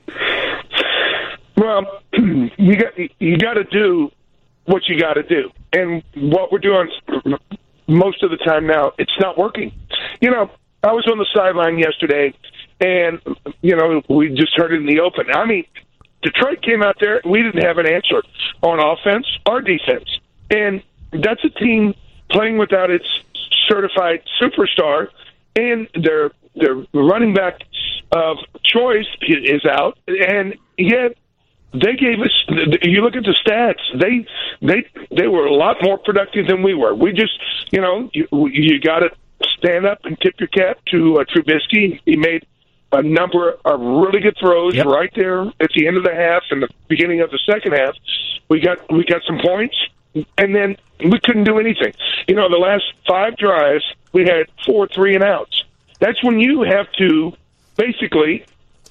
Well, you got you got to do what you got to do, and what we're doing most of the time now, it's not working. You know, I was on the sideline yesterday, and you know, we just heard it in the open. I mean, Detroit came out there, we didn't have an answer on offense or defense, and that's a team playing without its certified superstar, and their their running back of choice is out, and yet they gave us. You look at the stats; they they they were a lot more productive than we were. We just, you know, you, you got to stand up and tip your cap to uh, Trubisky. He made a number of really good throws yep. right there at the end of the half and the beginning of the second half. We got we got some points. And then we couldn't do anything. You know, the last five drives, we had four three and outs. That's when you have to basically,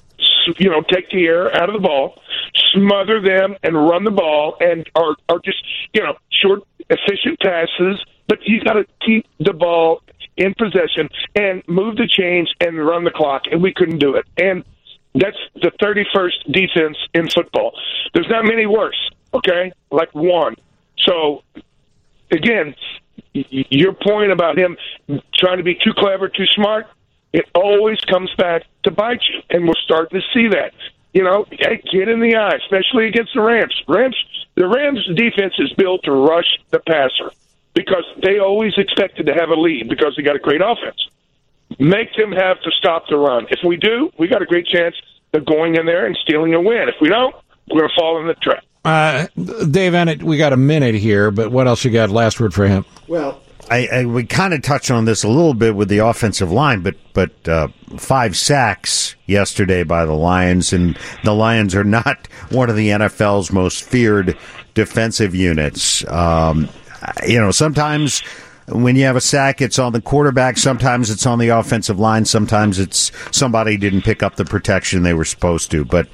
you know, take the air out of the ball, smother them, and run the ball, and are are just, you know, short, efficient passes. But you got to keep the ball in possession and move the chains and run the clock. And we couldn't do it. And that's the thirty-first defense in football. There's not many worse. Okay, like one. So, again, your point about him trying to be too clever, too smart, it always comes back to bite you, and we're starting to see that. You know, hey, get in the eye, especially against the Rams. Rams, the Rams' defense is built to rush the passer because they always expected to have a lead because they got a great offense. Make them have to stop the run. If we do, we got a great chance of going in there and stealing a win. If we don't, we're going to fall in the trap. Uh, Dave Ennett, we got a minute here, but what else you got? Last word for him. Well, I, I we kind of touched on this a little bit with the offensive line, but but uh, five sacks yesterday by the Lions, and the Lions are not one of the N F L's most feared defensive units. Um, you know, sometimes when you have a sack, it's on the quarterback. Sometimes it's on the offensive line. Sometimes it's somebody didn't pick up the protection they were supposed to. But,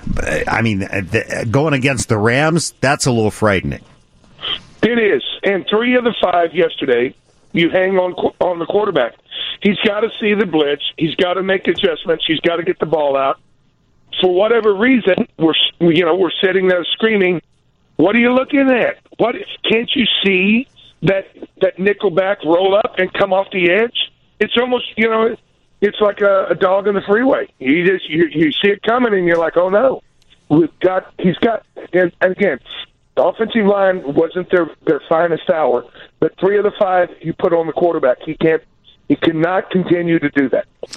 I mean, going against the Rams, that's a little frightening. It is. And three of the five yesterday, you hang on on the quarterback. He's got to see the blitz. He's got to make adjustments. He's got to get the ball out. For whatever reason, we're you know we're sitting there screaming, "What are you looking at? What can't you see?" That that nickelback roll up and come off the edge. It's almost, you know, it's like a, a dog in the freeway. You just you, you see it coming and you're like, oh no, we've got he's got. And, and again, the offensive line wasn't their their finest hour, but three of the five you put on the quarterback. He can't, he cannot continue to do that.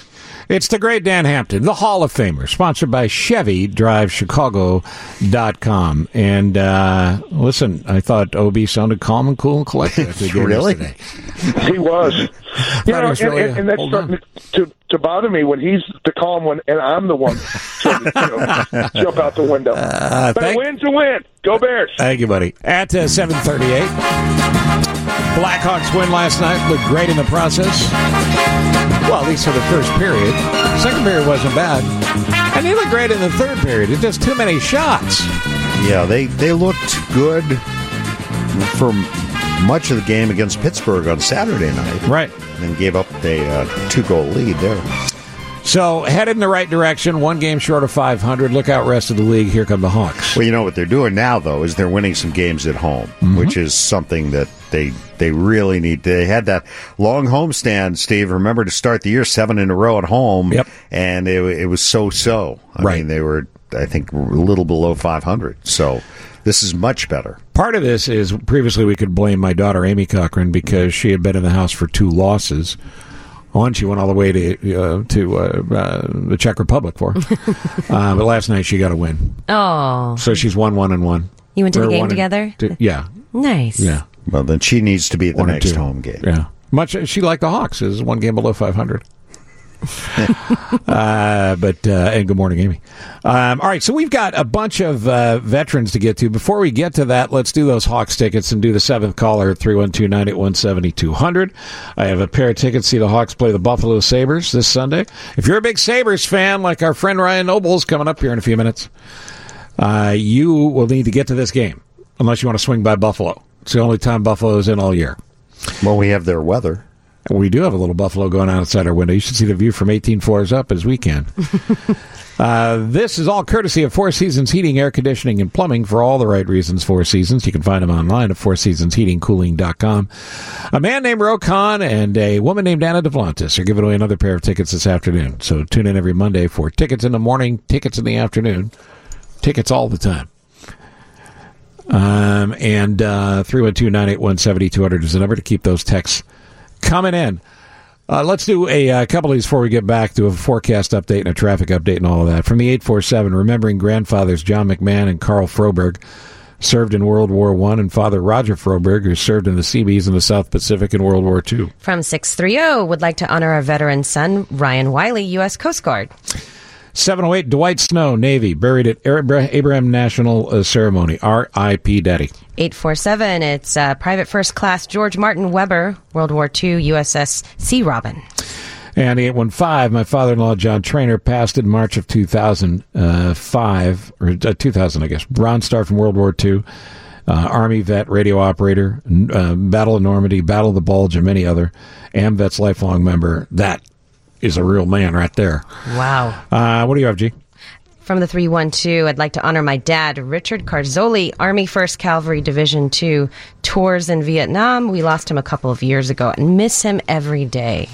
It's the great Dan Hampton, the Hall of Famer, sponsored by Chevy Drive Chicago dot com. And uh, listen, I thought O B sounded calm and cool and collected after the game Really? yesterday. He was. You know, was and, really, and, and that's uh, starting to, to bother me when he's the calm one and I'm the one to you know, jump out the window. Uh, but thank- a win's a win. Go Bears. Thank you, buddy. At uh, seven thirty-eight, Blackhawks win last night. Looked great in the process. Well, at least for the first period. Second period wasn't bad. And they looked great in the third period. It's just too many shots. Yeah, they, they looked good for much of the game against Pittsburgh on Saturday night. Right. And then gave up a uh, two-goal lead there. So, headed in the right direction, one game short of five hundred. Look out, rest of the league. Here come the Hawks. Well, you know what they're doing now, though, is they're winning some games at home, Mm-hmm. which is something that they they really need. They had that long homestand, Steve. Remember to start the year seven in a row at home, Yep. and it, it was so-so. I Right. mean, they were, I think, a little below five hundred. So this is much better. Part of this is previously we could blame my daughter, Amy Cochran, because she had been in the house for two losses. One, she went all the way to uh, to uh, uh, the Czech Republic for. uh, but last night she got a win. Oh. So she's one, one, and one. You went to the We're game one and together? two- yeah. Nice. Yeah. Well, then she needs to be at the One and next two. home game. Yeah. Much she liked the Hawks. Is one game below five hundred. uh, but uh, and good morning, Amy. Um, all right, so we've got a bunch of uh, veterans to get to. Before we get to that, let's do those Hawks tickets and do the seventh caller at three one two, nine eight one, seven two zero zero. I have a pair of tickets to see the Hawks play the Buffalo Sabres this Sunday. If you're a big Sabres fan, like our friend Ryan Nobles coming up here in a few minutes, uh, you will need to get to this game unless you want to swing by Buffalo. It's the only time Buffalo is in all year. Well, we have their weather. We do have a little buffalo going on outside our window. You should see the view from eighteen floors up as we can. uh, this is all courtesy of Four Seasons Heating, Air Conditioning, and Plumbing. For all the right reasons, Four Seasons. You can find them online at four seasons heating cooling dot com. A man named Ro Khan and a woman named Anna DeVlantis are giving away another pair of tickets this afternoon. So tune in every Monday for tickets in the morning, tickets in the afternoon, tickets all the time. Um, and uh, three one two, nine eight one, seven two zero zero is the number to keep those texts coming in. Uh, let's do a, a couple of these before we get back to a forecast update and a traffic update and all of that. From the eight four seven, remembering grandfathers John McMahon and Carl Froberg served in World War One, and Father Roger Froberg, who served in the Seabees in the South Pacific in World War Two. From six thirty, would like to honor our veteran son, Ryan Wiley, U S Coast Guard. seven oh eight, Dwight Snow, Navy, buried at Abraham National uh, Ceremony. R I P Daddy. eight four seven, it's uh, Private First Class George Martin Weber, World War Two, U S S Sea Robin. And eight one five, my father-in-law, John Trainer, passed in March of two thousand five, or uh, two thousand, I guess. Bronze Star from World War Two, uh, Army vet, radio operator, uh, Battle of Normandy, Battle of the Bulge, and many other. AmVet's lifelong member. That is a real man right there. Wow. Uh, what do you have, G? From the three one two, I'd like to honor my dad, Richard Carzoli, Army first Cavalry Division two, tours in Vietnam. We lost him a couple of years ago and miss him every day.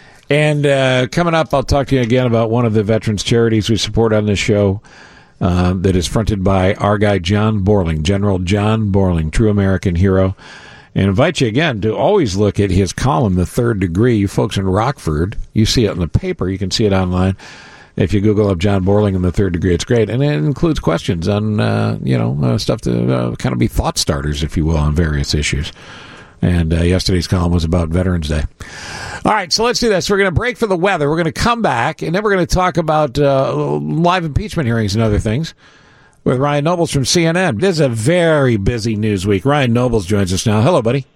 And uh, coming up, I'll talk to you again about one of the veterans' charities we support on this show uh, that is fronted by our guy, John Borling, General John Borling, true American hero. And invite you again to always look at his column, The Third Degree. You folks in Rockford, you see it in the paper. You can see it online. If you Google up John Borling and The Third Degree, it's great. And it includes questions on, uh, you know, uh, stuff to uh, kind of be thought starters, if you will, on various issues. And uh, yesterday's column was about Veterans Day. All right, so let's do this. We're going to break for the weather. We're going to come back, and then we're going to talk about uh, live impeachment hearings and other things with Ryan Nobles from C N N. This is a very busy news week. Ryan Nobles joins us now. Hello, buddy.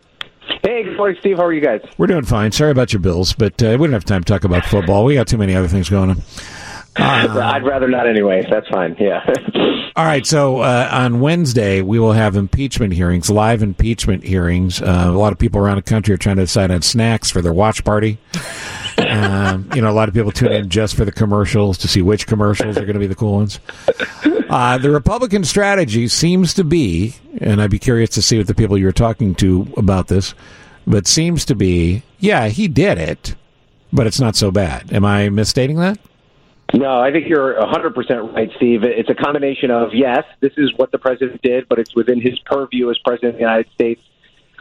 Hey, good morning, Steve. How are you guys? We're doing fine. Sorry about your Bills, but uh, we don't have time to talk about football. We got too many other things going on. Uh, I'd rather not anyway. That's fine. Yeah. All right. So uh, on Wednesday, we will have impeachment hearings, live impeachment hearings. Uh, a lot of people around the country are trying to decide on snacks for their watch party. Um, you know, a lot of people tune in just for the commercials to see which commercials are going to be the cool ones. Uh, the Republican strategy seems to be, and I'd be curious to see what the people you're talking to about this, but seems to be, yeah, he did it, but it's not so bad. Am I misstating that? No, I think you're one hundred percent right, Steve. It's a combination of, yes, this is what the president did, but it's within his purview as president of the United States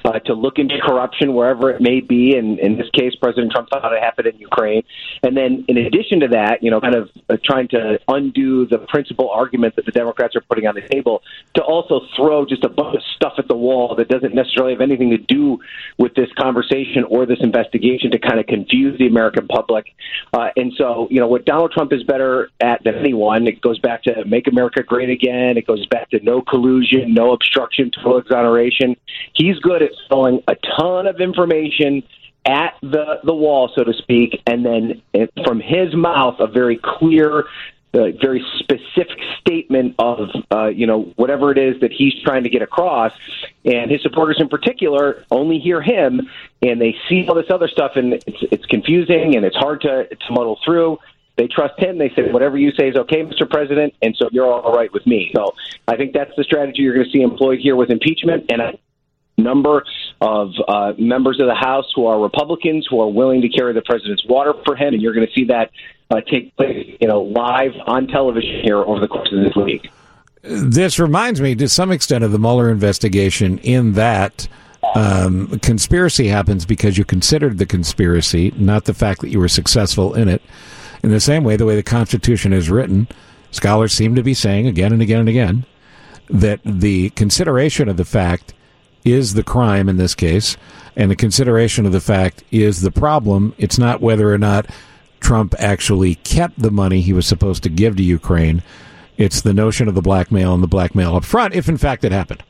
uh, to look into corruption wherever it may be. And in this case, President Trump thought it happened in Ukraine. And then in addition to that, you know, kind of uh, trying to undo the principal argument that the Democrats are putting on the table, to also throw just a bunch of stuff at the wall that doesn't necessarily have anything to do with this conversation or this investigation, to kind of confuse the American public. Uh, and so, you know, what Donald Trump is better at than anyone, it goes back to make America great again. It goes back to no collusion, no obstruction, total exoneration. He's good at throwing a ton of information at the, the wall, so to speak, and then it, from his mouth, a very clear, uh, very specific statement of, uh, you know, whatever it is that he's trying to get across. And his supporters in particular only hear him, and they see all this other stuff, and it's, it's confusing, and it's hard to, to muddle through. They trust him. They say, whatever you say is okay, Mister President, and so you're all right with me. So I think that's the strategy you're going to see employed here with impeachment, and a number of uh, members of the House who are Republicans who are willing to carry the president's water for him, and you're going to see that uh, take place, you know, live on television here over the course of this week. This reminds me to some extent of the Mueller investigation, in that um, conspiracy happens because you considered the conspiracy, not the fact that you were successful in it. In the same way, the way the Constitution is written, scholars seem to be saying again and again and again that the consideration of the fact is the crime in this case, and the consideration of the fact is the problem. It's not whether or not Trump actually kept the money he was supposed to give to Ukraine. It's the notion of the blackmail and the blackmail up front, if in fact it happened.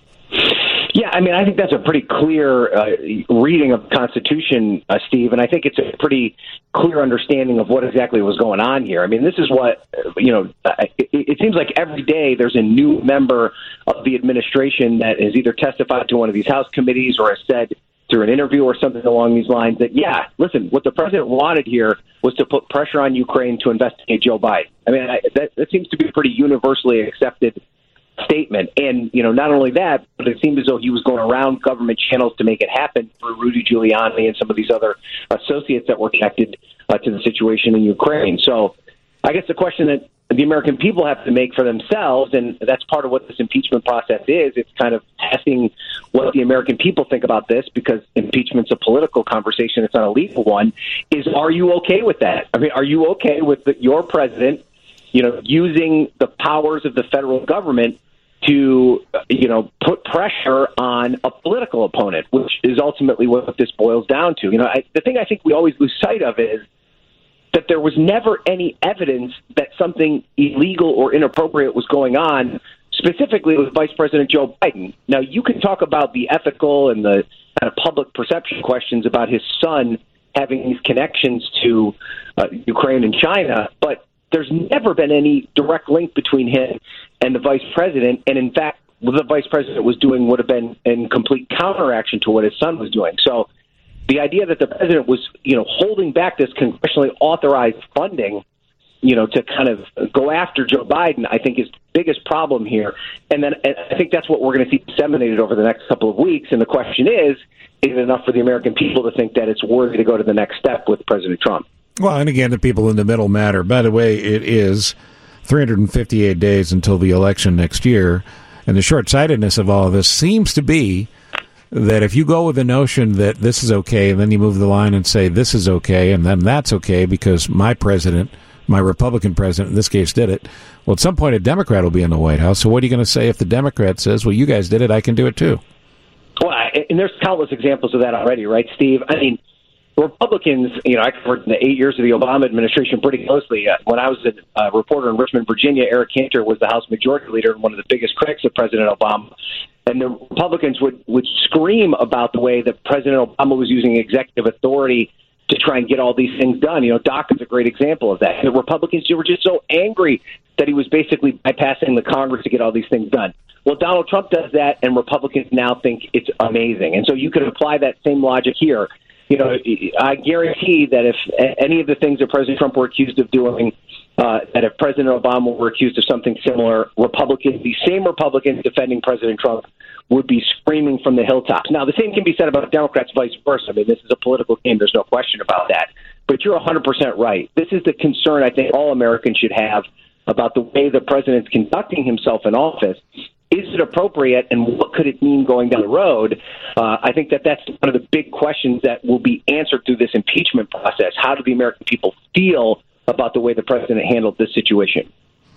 Yeah, I mean, I think that's a pretty clear uh, reading of the Constitution, uh, Steve, and I think it's a pretty clear understanding of what exactly was going on here. I mean, this is what, you know, it, it seems like every day there's a new member of the administration that has either testified to one of these House committees or has said through an interview or something along these lines that, yeah, listen, what the president wanted here was to put pressure on Ukraine to investigate Joe Biden. I mean, I, that, that seems to be a pretty universally accepted statement. And, you know, not only that, but it seemed as though he was going around government channels to make it happen through Rudy Giuliani and some of these other associates that were connected uh, to the situation in Ukraine. So I guess the question that the American people have to make for themselves, and that's part of what this impeachment process is, it's kind of testing what the American people think about this, because impeachment's a political conversation, it's not a legal one, is are you okay with that? I mean, are you okay with the, your president, you know, using the powers of the federal government to, you know, put pressure on a political opponent, which is ultimately what this boils down to. You know, I, the thing I think we always lose sight of is that there was never any evidence that something illegal or inappropriate was going on, specifically with Vice President Joe Biden. Now, you can talk about the ethical and the kind of public perception questions about his son having these connections to uh, Ukraine and China, but there's never been any direct link between him and the vice president. And in fact, what the vice president was doing would have been in complete counteraction to what his son was doing. So the idea that the president was, you know, holding back this congressionally authorized funding, you know, to kind of go after Joe Biden, I think is the biggest problem here. And then and I think that's what we're going to see disseminated over the next couple of weeks. And the question is, is it enough for the American people to think that it's worthy to go to the next step with President Trump? Well, and again, the people in the middle matter. By the way, it is three hundred fifty-eight days until the election next year. And the short-sightedness of all of this seems to be that if you go with the notion that this is okay, and then you move the line and say this is okay, and then that's okay because my president, my Republican president in this case, did it, well, at some point a Democrat will be in the White House. So what are you going to say if the Democrat says, well, you guys did it, I can do it too? Well, and there's countless examples of that already, right, Steve? I mean, Republicans, you know, I covered the eight years of the Obama administration pretty closely. Uh, when I was a uh, reporter in Richmond, Virginia, Eric Cantor was the House Majority Leader and one of the biggest critics of President Obama. And the Republicans would, would scream about the way that President Obama was using executive authority to try and get all these things done. You know, DACA is a great example of that. The Republicans were just so angry that he was basically bypassing the Congress to get all these things done. Well, Donald Trump does that, and Republicans now think it's amazing. And so you could apply that same logic here. You know, I guarantee that if any of the things that President Trump were accused of doing, uh, that if President Obama were accused of something similar, Republicans, the same Republicans defending President Trump, would be screaming from the hilltops. Now, the same can be said about Democrats, vice versa. I mean, this is a political game. There's no question about that. But you're one hundred percent right. This is the concern I think all Americans should have about the way the president's conducting himself in office. Is it appropriate, and what could it mean going down the road? Uh, I think that that's one of the big questions that will be answered through this impeachment process. How do the American people feel about the way the president handled this situation?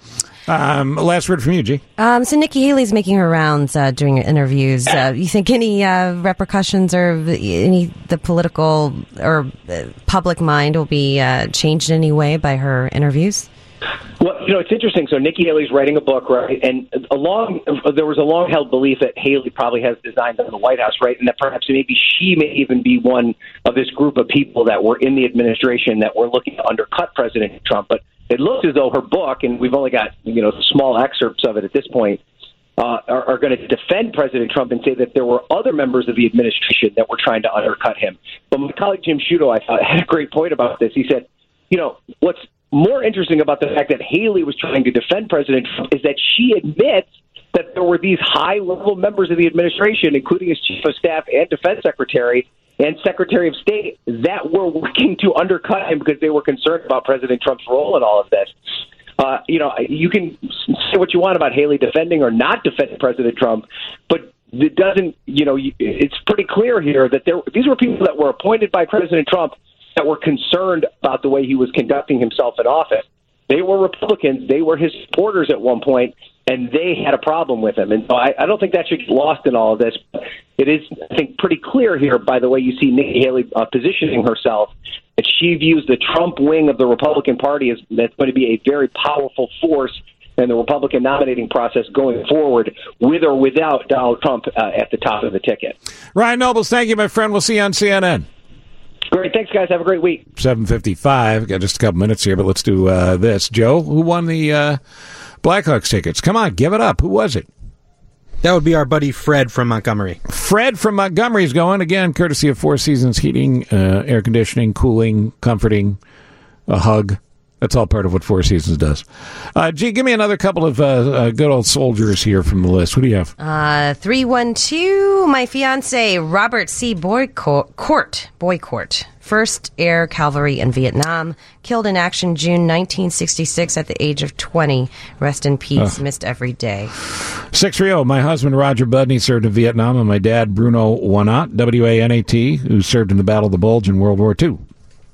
Um, last word from you, G. Um, so Nikki Haley's making her rounds uh, during interviews. Uh, you think any uh, repercussions or any the political or uh, public mind will be uh, changed in any way by her interviews? Well, you know, it's interesting. So Nikki Haley's writing a book, right? And along, there was a long-held belief that Haley probably has designs on the White House, right? And that perhaps maybe she may even be one of this group of people that were in the administration that were looking to undercut President Trump. But it looks as though her book, and we've only got, you know, small excerpts of it at this point, uh, are, are going to defend President Trump and say that there were other members of the administration that were trying to undercut him. But my colleague Jim Sciutto, I thought, had a great point about this. He said, you know, what's more interesting about the fact that Haley was trying to defend President Trump is that she admits that there were these high-level members of the administration, including his chief of staff and defense secretary and secretary of state, that were working to undercut him because they were concerned about President Trump's role in all of this. Uh, you know, you can say what you want about Haley defending or not defending President Trump, but it doesn't, you know, it's pretty clear here that there, these were people that were appointed by President Trump that were concerned about the way he was conducting himself in office. They were Republicans. They were his supporters at one point, and they had a problem with him. And so I, I don't think that should get lost in all of this. It is, I think, pretty clear here by the way you see Nikki Haley uh, positioning herself, that she views the Trump wing of the Republican Party as that's going to be a very powerful force in the Republican nominating process going forward, with or without Donald Trump uh, at the top of the ticket. Ryan Nobles, thank you, my friend. We'll see you on C N N. Great. Thanks, guys. Have a great week. seven fifty-five. Got just a couple minutes here, but let's do uh, this. Joe, who won the uh, Blackhawks tickets? Come on, give it up. Who was it? That would be our buddy Fred from Montgomery. Fred from Montgomery is going, again, courtesy of Four Seasons Heating, uh, air conditioning, cooling, comforting, a hug. That's all part of what Four Seasons does. Uh, gee, give me another couple of uh, uh, good old soldiers here from the list. What do you have? Uh, three one two, my fiance, Robert C. Boycourt, Boycourt, first Air Cavalry in Vietnam, killed in action June nineteen sixty-six at the age of twenty. Rest in peace, Uh. missed every day. six three zero, my husband, Roger Budney, served in Vietnam, and my dad, Bruno Wanat, W A N A T, who served in the Battle of the Bulge in World War Two.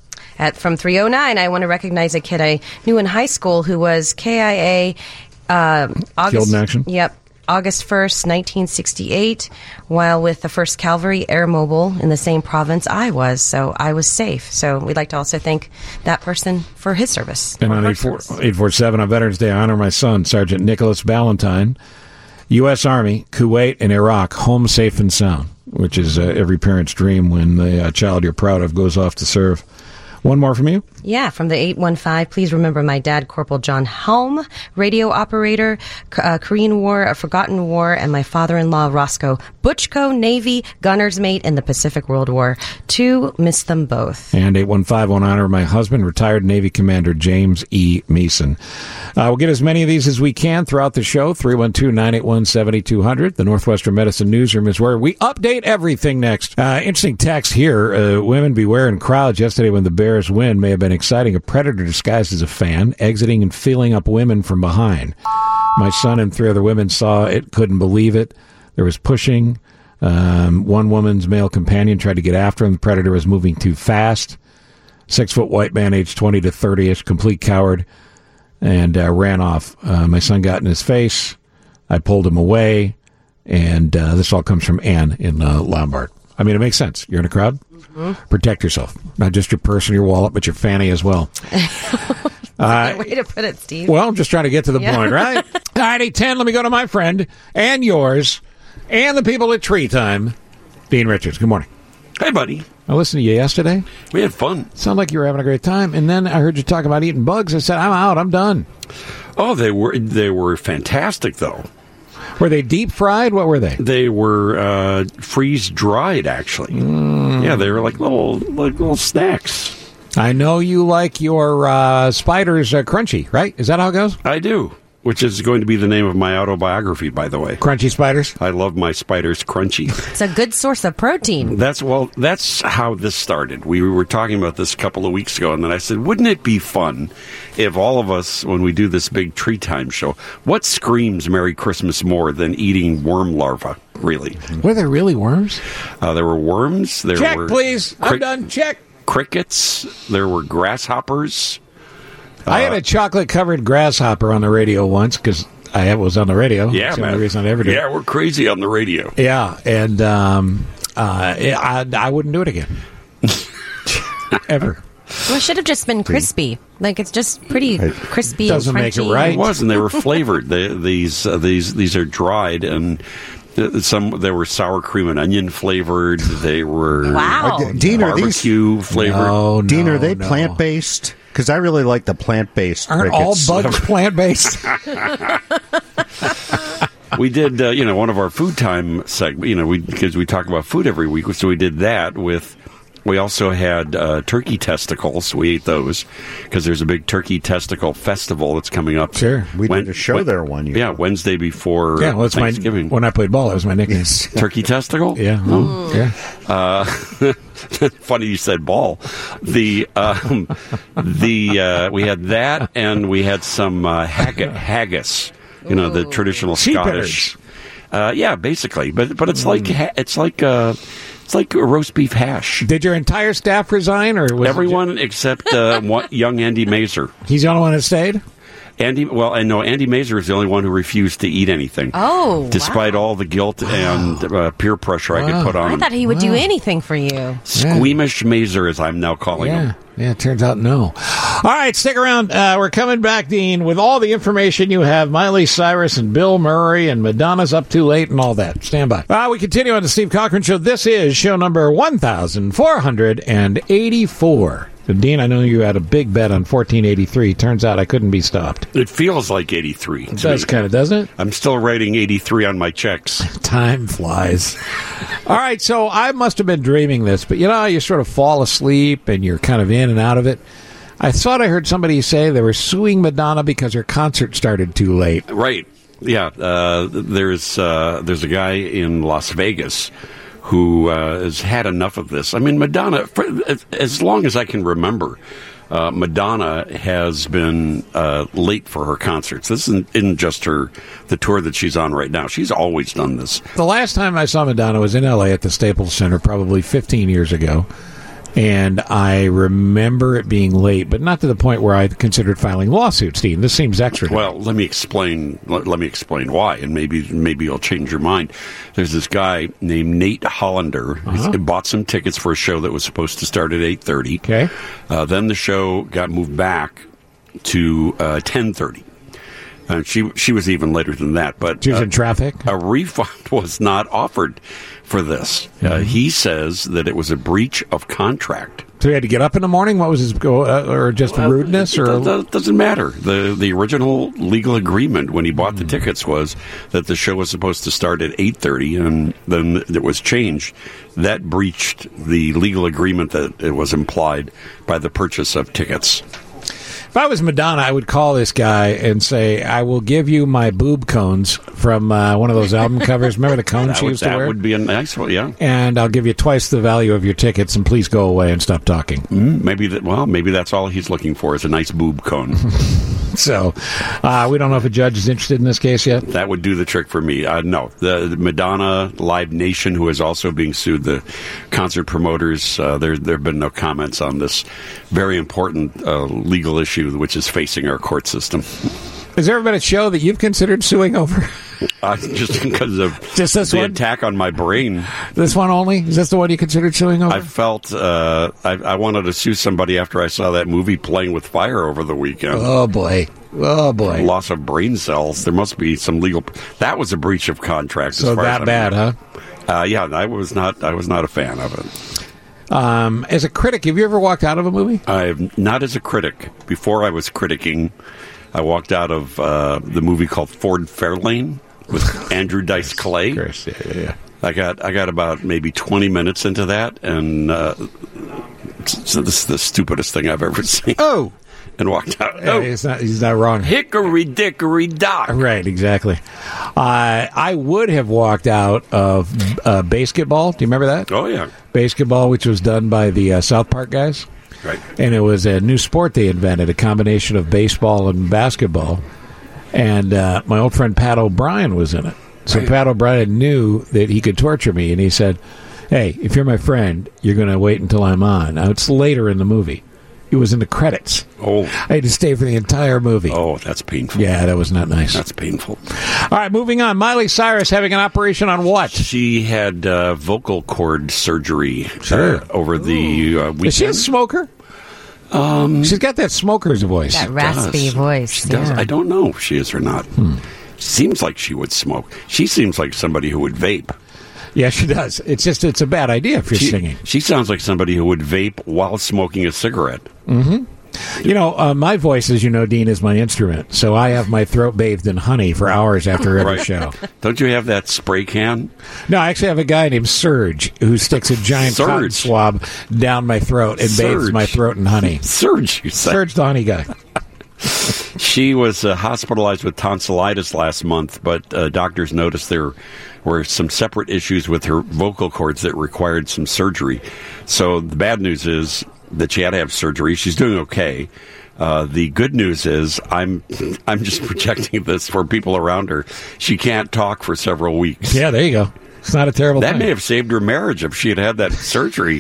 At from three oh nine, I want to recognize a kid I knew in high school who was K I A. Uh, August, Killed in action? Yep. August first, nineteen sixty-eight, while with the first Cavalry Air Mobile in the same province I was. So I was safe. So we'd like to also thank that person for his service. And on eight forty-seven on Veterans Day, I honor my son, Sergeant Nicholas Ballantyne, U S. Army, Kuwait, and Iraq, home safe and sound, which is uh, every parent's dream when the uh, child you're proud of goes off to serve. One more from you? Yeah, from the eight one five, please remember my dad, Corporal John Helm, radio operator, uh, Korean War, a Forgotten War, and my father-in-law, Roscoe Butchko, Navy, gunner's mate in the Pacific World War. Two, miss them both. And eight one five, one honor my husband, retired Navy Commander James E. Meeson. Uh, we'll get as many of these as we can throughout the show. three one two, nine eight one, seven two zero zero. The Northwestern Medicine Newsroom is where we update everything next. Uh, interesting text here. Uh, women beware in crowds. Yesterday when the Bears win may have been exciting. A predator disguised as a fan, exiting and feeling up women from behind. My son and three other women saw it, couldn't believe it. There was pushing. Um, one woman's male companion tried to get after him. The predator was moving too fast. Six-foot white man, aged twenty to thirty-ish, complete coward, and uh, ran off. Uh, my son got in his face. I pulled him away, and uh, this all comes from Ann in uh, Lombard. I mean, it makes sense. You're in a crowd. Mm-hmm. Protect yourself. Not just your purse and your wallet, but your fanny as well. uh, way to put it, Steve. Well, I'm just trying to get to the yeah. point, right? All right, eight ten, let me go to my friend and yours and the people at Tree Time, Dean Richards. Good morning. Hey, buddy. I listened to you yesterday. We had fun. Sounded like you were having a great time. And then I heard you talk about eating bugs. I said, I'm out. I'm done. Oh, they were they were fantastic, though. Were they deep fried? What were they? They were uh, freeze dried, actually. Mm. Yeah, they were like little like little snacks. I know you like your uh, spiders uh, crunchy, right? Is that how it goes? I do. which is going to be the name of my autobiography, by the way. Crunchy spiders? I love my spiders crunchy. It's a good source of protein. That's well. That's how this started. We were talking about this a couple of weeks ago, and then I said, "Wouldn't it be fun if all of us, when we do this big tree time show, what screams Merry Christmas more than eating worm larvae? Really? Were there really worms? Uh, there were worms. There Check, were please. I'm crick- done. Check. Crickets. There were grasshoppers. I had a chocolate-covered grasshopper on the radio once because I was on the radio. Yeah, That's the man. only reason I ever did. Yeah, we're crazy on the radio. Yeah, and um, uh, I, I wouldn't do it again. Ever. Well, it should have just been crispy. Like, it's just pretty crispy Doesn't and make it crunchy. right. It was, and they were flavored. they, these uh, these these are dried, and uh, some they were sour cream and onion flavored. They were Wow. Uh, Dean, are these barbecue flavored. No, no, Dean, are they no. plant-based? Because I really like the plant-based. Aren't all crickets. bugs plant-based? We did, uh, you know, one of our food time segment, you know, we because we talk about food every week, so we did that with. We also had uh, turkey testicles. We ate those because there's a big turkey testicle festival that's coming up. Sure. We did a show there one year. Yeah, Wednesday before Yeah, well, that's my, Thanksgiving. when I played ball, that was my nickname. Turkey testicle? Yeah. Oh, yeah. Uh, funny you said ball. The um, the uh, we had that, and we had some uh, hag- haggis. You know, the traditional Sheep Scottish. Uh, yeah, basically, but but it's like ha- it's like uh, it's like a roast beef hash. Did your entire staff resign, or was Everyone except uh, one, young Andy Mazer. He's the only one that stayed? Andy, well, I know Andy Mazer is the only one who refused to eat anything. Oh, despite all the guilt and uh, peer pressure I could put on I him. thought he would do anything for you. Squeamish Mazer, as I'm now calling Yeah. him. Yeah, it turns out no. All right, stick around. Uh, we're coming back, Dean, with all the information you have. Miley Cyrus and Bill Murray and Madonna's Up Too Late and all that. Stand by. Uh, we continue on the Steve Cochran Show. This is show number one thousand four hundred eighty-four. So, Dean, I know you had a big bet on fourteen eighty-three. Turns out I couldn't be stopped. It feels like eighty-three. It does kind of, doesn't it? I'm still writing eighty-three on my checks. Time flies. All right, so I must have been dreaming this, but you know how you sort of fall asleep and you're kind of in and out of it? I thought I heard somebody say they were suing Madonna because her concert started too late. Right. Yeah. Uh, there's uh, there's a guy in Las Vegas who uh, has had enough of this. I mean, Madonna, for, as long as I can remember, uh, Madonna has been uh, late for her concerts. This isn't, isn't just her the tour that she's on right now. She's always done this. The last time I saw Madonna was in L A at the Staples Center, probably fifteen years ago. And I remember it being late, but not to the point where I considered filing lawsuits, Dean. This seems extra. Well, let me explain. Let, let me explain why, and maybe maybe you'll change your mind. There's this guy named Nate Hollander. Uh-huh. He bought some tickets for a show that was supposed to start at eight thirty. Okay. Uh, then the show got moved back to uh, ten thirty. And she she was even later than that. But she was uh, in traffic. A refund was not offered for this. Mm-hmm. Uh, he says that it was a breach of contract. So he had to get up in the morning? What was his go? Uh, or just Well, rudeness? It Or do- doesn't matter. The The original legal agreement when he bought Mm. the tickets was that the show was supposed to start at eight thirty, and then it was changed. That breached the legal agreement that it was implied by the purchase of tickets. If I was Madonna, I would call this guy and say, I will give you my boob cones from uh, one of those album covers. Remember the cones That she would, used to that wear? would be a nice one, yeah. And I'll give you twice the value of your tickets, and please go away and stop talking. Mm, maybe that. Well, maybe that's all he's looking for is a nice boob cone. So, uh, we don't know if a judge is interested in this case yet. That would do the trick for me. Uh, no, the, the Madonna Live Nation, who is also being sued, the concert promoters, uh, there there have been no comments on this very important uh, legal issue which is facing our court system. Has there ever been a show that you've considered suing over? Uh, just because of Just this the one? attack on my brain. This one only? Is this the one you considered suing over? I felt uh, I, I wanted to sue somebody after I saw that movie Playing with Fire over the weekend. Oh, boy. Oh, boy. Loss of brain cells. There must be some legal. That was a breach of contract. So as far that as I'm bad, aware. huh? Uh, yeah, I was not. I was not a fan of it. Um, as a critic, have you ever walked out of a movie? I've not as a critic. Before I was critiquing, I walked out of uh, the movie called Ford Fairlane with Andrew Dice Clay. Yeah, yeah, yeah. I got I got about maybe twenty minutes into that, and uh, so this is the stupidest thing I've ever seen. Oh, and walked out. Yeah, Oh, he's not. He's not wrong. hickory dickory dock. Right, exactly. Uh, I would have walked out of uh, basketball. Do you remember that? Oh yeah, basketball, which was done by the uh, South Park guys. Right. And it was a new sport they invented, a combination of baseball and basketball. And uh, my old friend Pat O'Brien was in it. So Right. Pat O'Brien knew that he could torture me, and he said, hey, if you're my friend, you're going to wait until I'm on. Now, it's later in the movie. It was in the credits. Oh. I had to stay for the entire movie. Oh, that's painful. Yeah, that was not nice. That's painful. All right, moving on. Miley Cyrus having an operation on what? She had uh, vocal cord surgery Sure. uh, over the uh, weekend. Is she a smoker? Um, She's got that smoker's voice. That raspy does. voice. She does. yeah. I don't know if she is or not. Hmm. Seems like she would smoke. She seems like somebody who would vape. Yeah, she does. It's just, it's a bad idea if you're She, singing. she sounds like somebody who would vape while smoking a cigarette. Mm-hmm. You know, uh, my voice, as you know, Dean, is my instrument. So I have my throat bathed in honey for hours after every Right. show. Don't you have that spray can? No, I actually have a guy named Serge who sticks a giant cotton Serge. swab down my throat and bathes Serge. my throat in honey. Serge, you said. Serge, the honey guy. She was uh, hospitalized with tonsillitis last month, but uh, doctors noticed there were some separate issues with her vocal cords that required some surgery. So the bad news is that she had to have surgery. She's doing okay. Uh, the good news is I'm I'm just projecting this for people around her. She can't talk for several weeks. Yeah, there you go. It's not a terrible That thing. may have saved her marriage if she had had that surgery.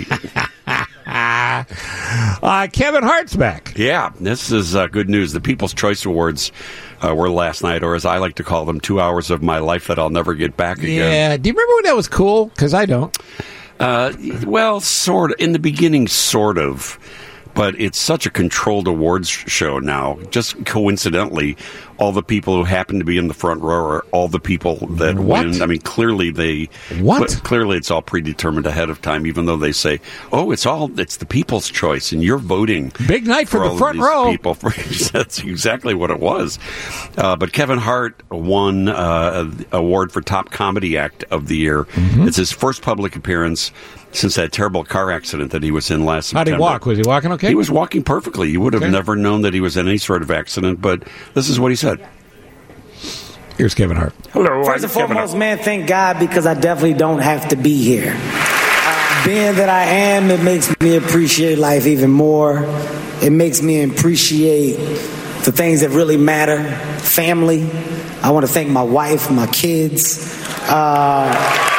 uh, Kevin Hart's back. Yeah, this is uh, good news. The People's Choice Awards uh, were last night, or as I like to call them, two hours of my life that I'll never get back again. Yeah. Do you remember when that was cool? Because I don't. Uh, well, sort of. In the beginning, sort of. But it's such a controlled awards show now. Just coincidentally, all the people who happen to be in the front row are all the people that What? win. I mean, clearly they. What? cl- Clearly, it's all predetermined ahead of time. Even though they say, "Oh, it's all it's the people's choice," and you're voting. Big night for all the of front these row. People. That's exactly what it was. Uh, but Kevin Hart won uh, an award for top comedy act of the year. Mm-hmm. It's his first public appearance since that terrible car accident that he was in last How'd September. he walk? Was he walking okay? He was walking perfectly. You would have Okay. never known that he was in any sort of accident, but this is what he said. Here's Kevin Hart. Hello, First and foremost, man, thank God because I definitely don't have to be here. Uh, being that I am, it makes me appreciate life even more. It makes me appreciate the things that really matter. Family. I want to thank my wife, my kids, uh,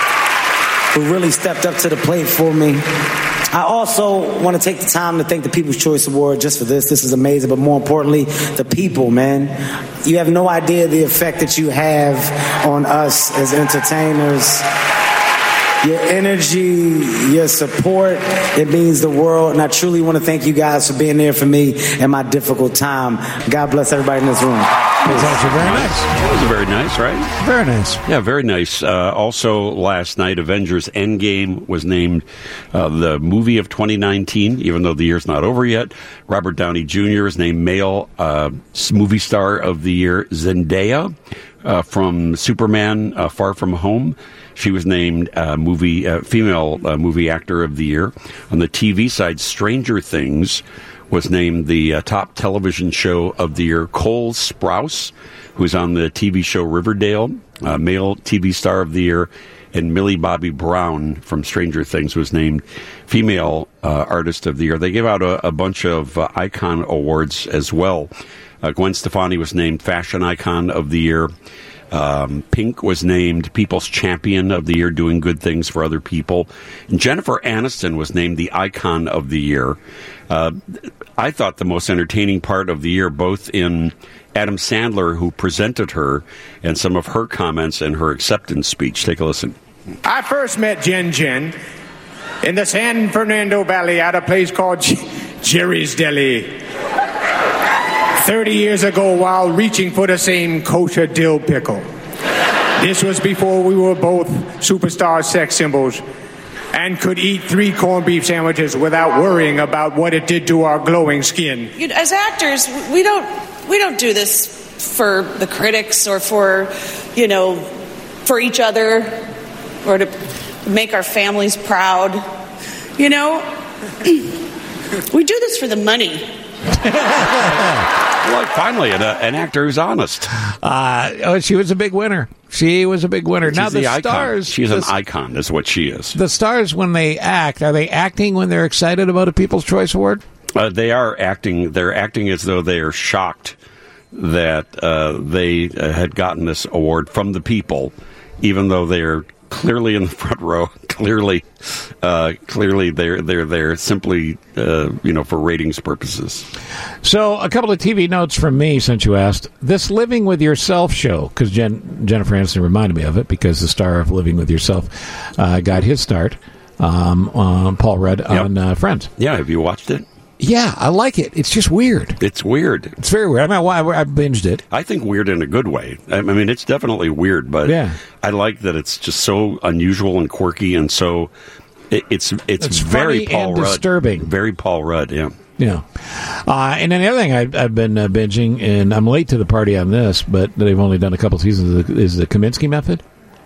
who really stepped up to the plate for me. I also want to take the time to thank the People's Choice Award just for this. This is amazing, but more importantly, the people, man. You have no idea the effect that you have on us as entertainers. Your energy, your support, it means the world. And I truly want to thank you guys for being there for me in my difficult time. God bless everybody in this room. That was actually very nice. That was very nice, right? Very nice. Yeah, very nice. Uh, also, last night, Avengers Endgame was named uh, the movie of twenty nineteen, even though the year's not over yet. Robert Downey Junior is named male uh, movie star of the year. Zendaya uh, from Superman uh, Far From Home. She was named uh, movie uh, female uh, movie actor of the year. On the T V side, Stranger Things was named the uh, top television show of the year. Cole Sprouse, who's on the T V show Riverdale, uh, male T V star of the year, and Millie Bobby Brown from Stranger Things was named female uh, artist of the year. They gave out a, a bunch of uh, icon awards as well. Uh, Gwen Stefani was named fashion icon of the year. Um, Pink was named People's Champion of the Year, doing good things for other people. And Jennifer Aniston was named the Icon of the Year. Uh, I thought the most entertaining part of the year, both in Adam Sandler, who presented her, and some of her comments and her acceptance speech. Take a listen. I first met Jen Jen in the San Fernando Valley at a place called J- Jerry's Deli. thirty years ago while reaching for the same kosher dill pickle. This was before we were both superstar sex symbols and could eat three corned beef sandwiches without worrying about what it did to our glowing skin. You know, as actors, we don't we don't do this for the critics or for, you know, for each other or to make our families proud. You know, we do this for the money. Well, finally, an, uh, an actor who's honest. Uh, oh, she was a big winner. She was a big winner. She's now the, the icon. stars. She's the, an icon, is what she is. The stars, when they act, are they acting when they're excited about a People's Choice Award? Uh, they are acting. They're acting as though they are shocked that uh, they uh, had gotten this award from the people, even though they're clearly in the front row. Clearly, uh, clearly they're they're there simply uh, you know for ratings purposes. So, a couple of T V notes from me since you asked. This Living with Yourself show, because Jen, Jennifer Aniston reminded me of it, because the star of Living with Yourself uh, got his start. Um, on Paul Rudd Yep. on uh, Friends. Yeah, have you watched it? Yeah, I like it. It's just weird. It's weird. It's very weird. I mean, I, I binged it. I think weird in a good way. I mean, it's definitely weird, but yeah. I like that it's just so unusual and quirky, and so it, it's, it's It's very funny Paul and Rudd. disturbing. Very Paul Rudd, yeah. Yeah. Uh, and then the other thing I, I've been uh, binging, and I'm late to the party on this, but they've only done a couple seasons, is the Kaminsky Method.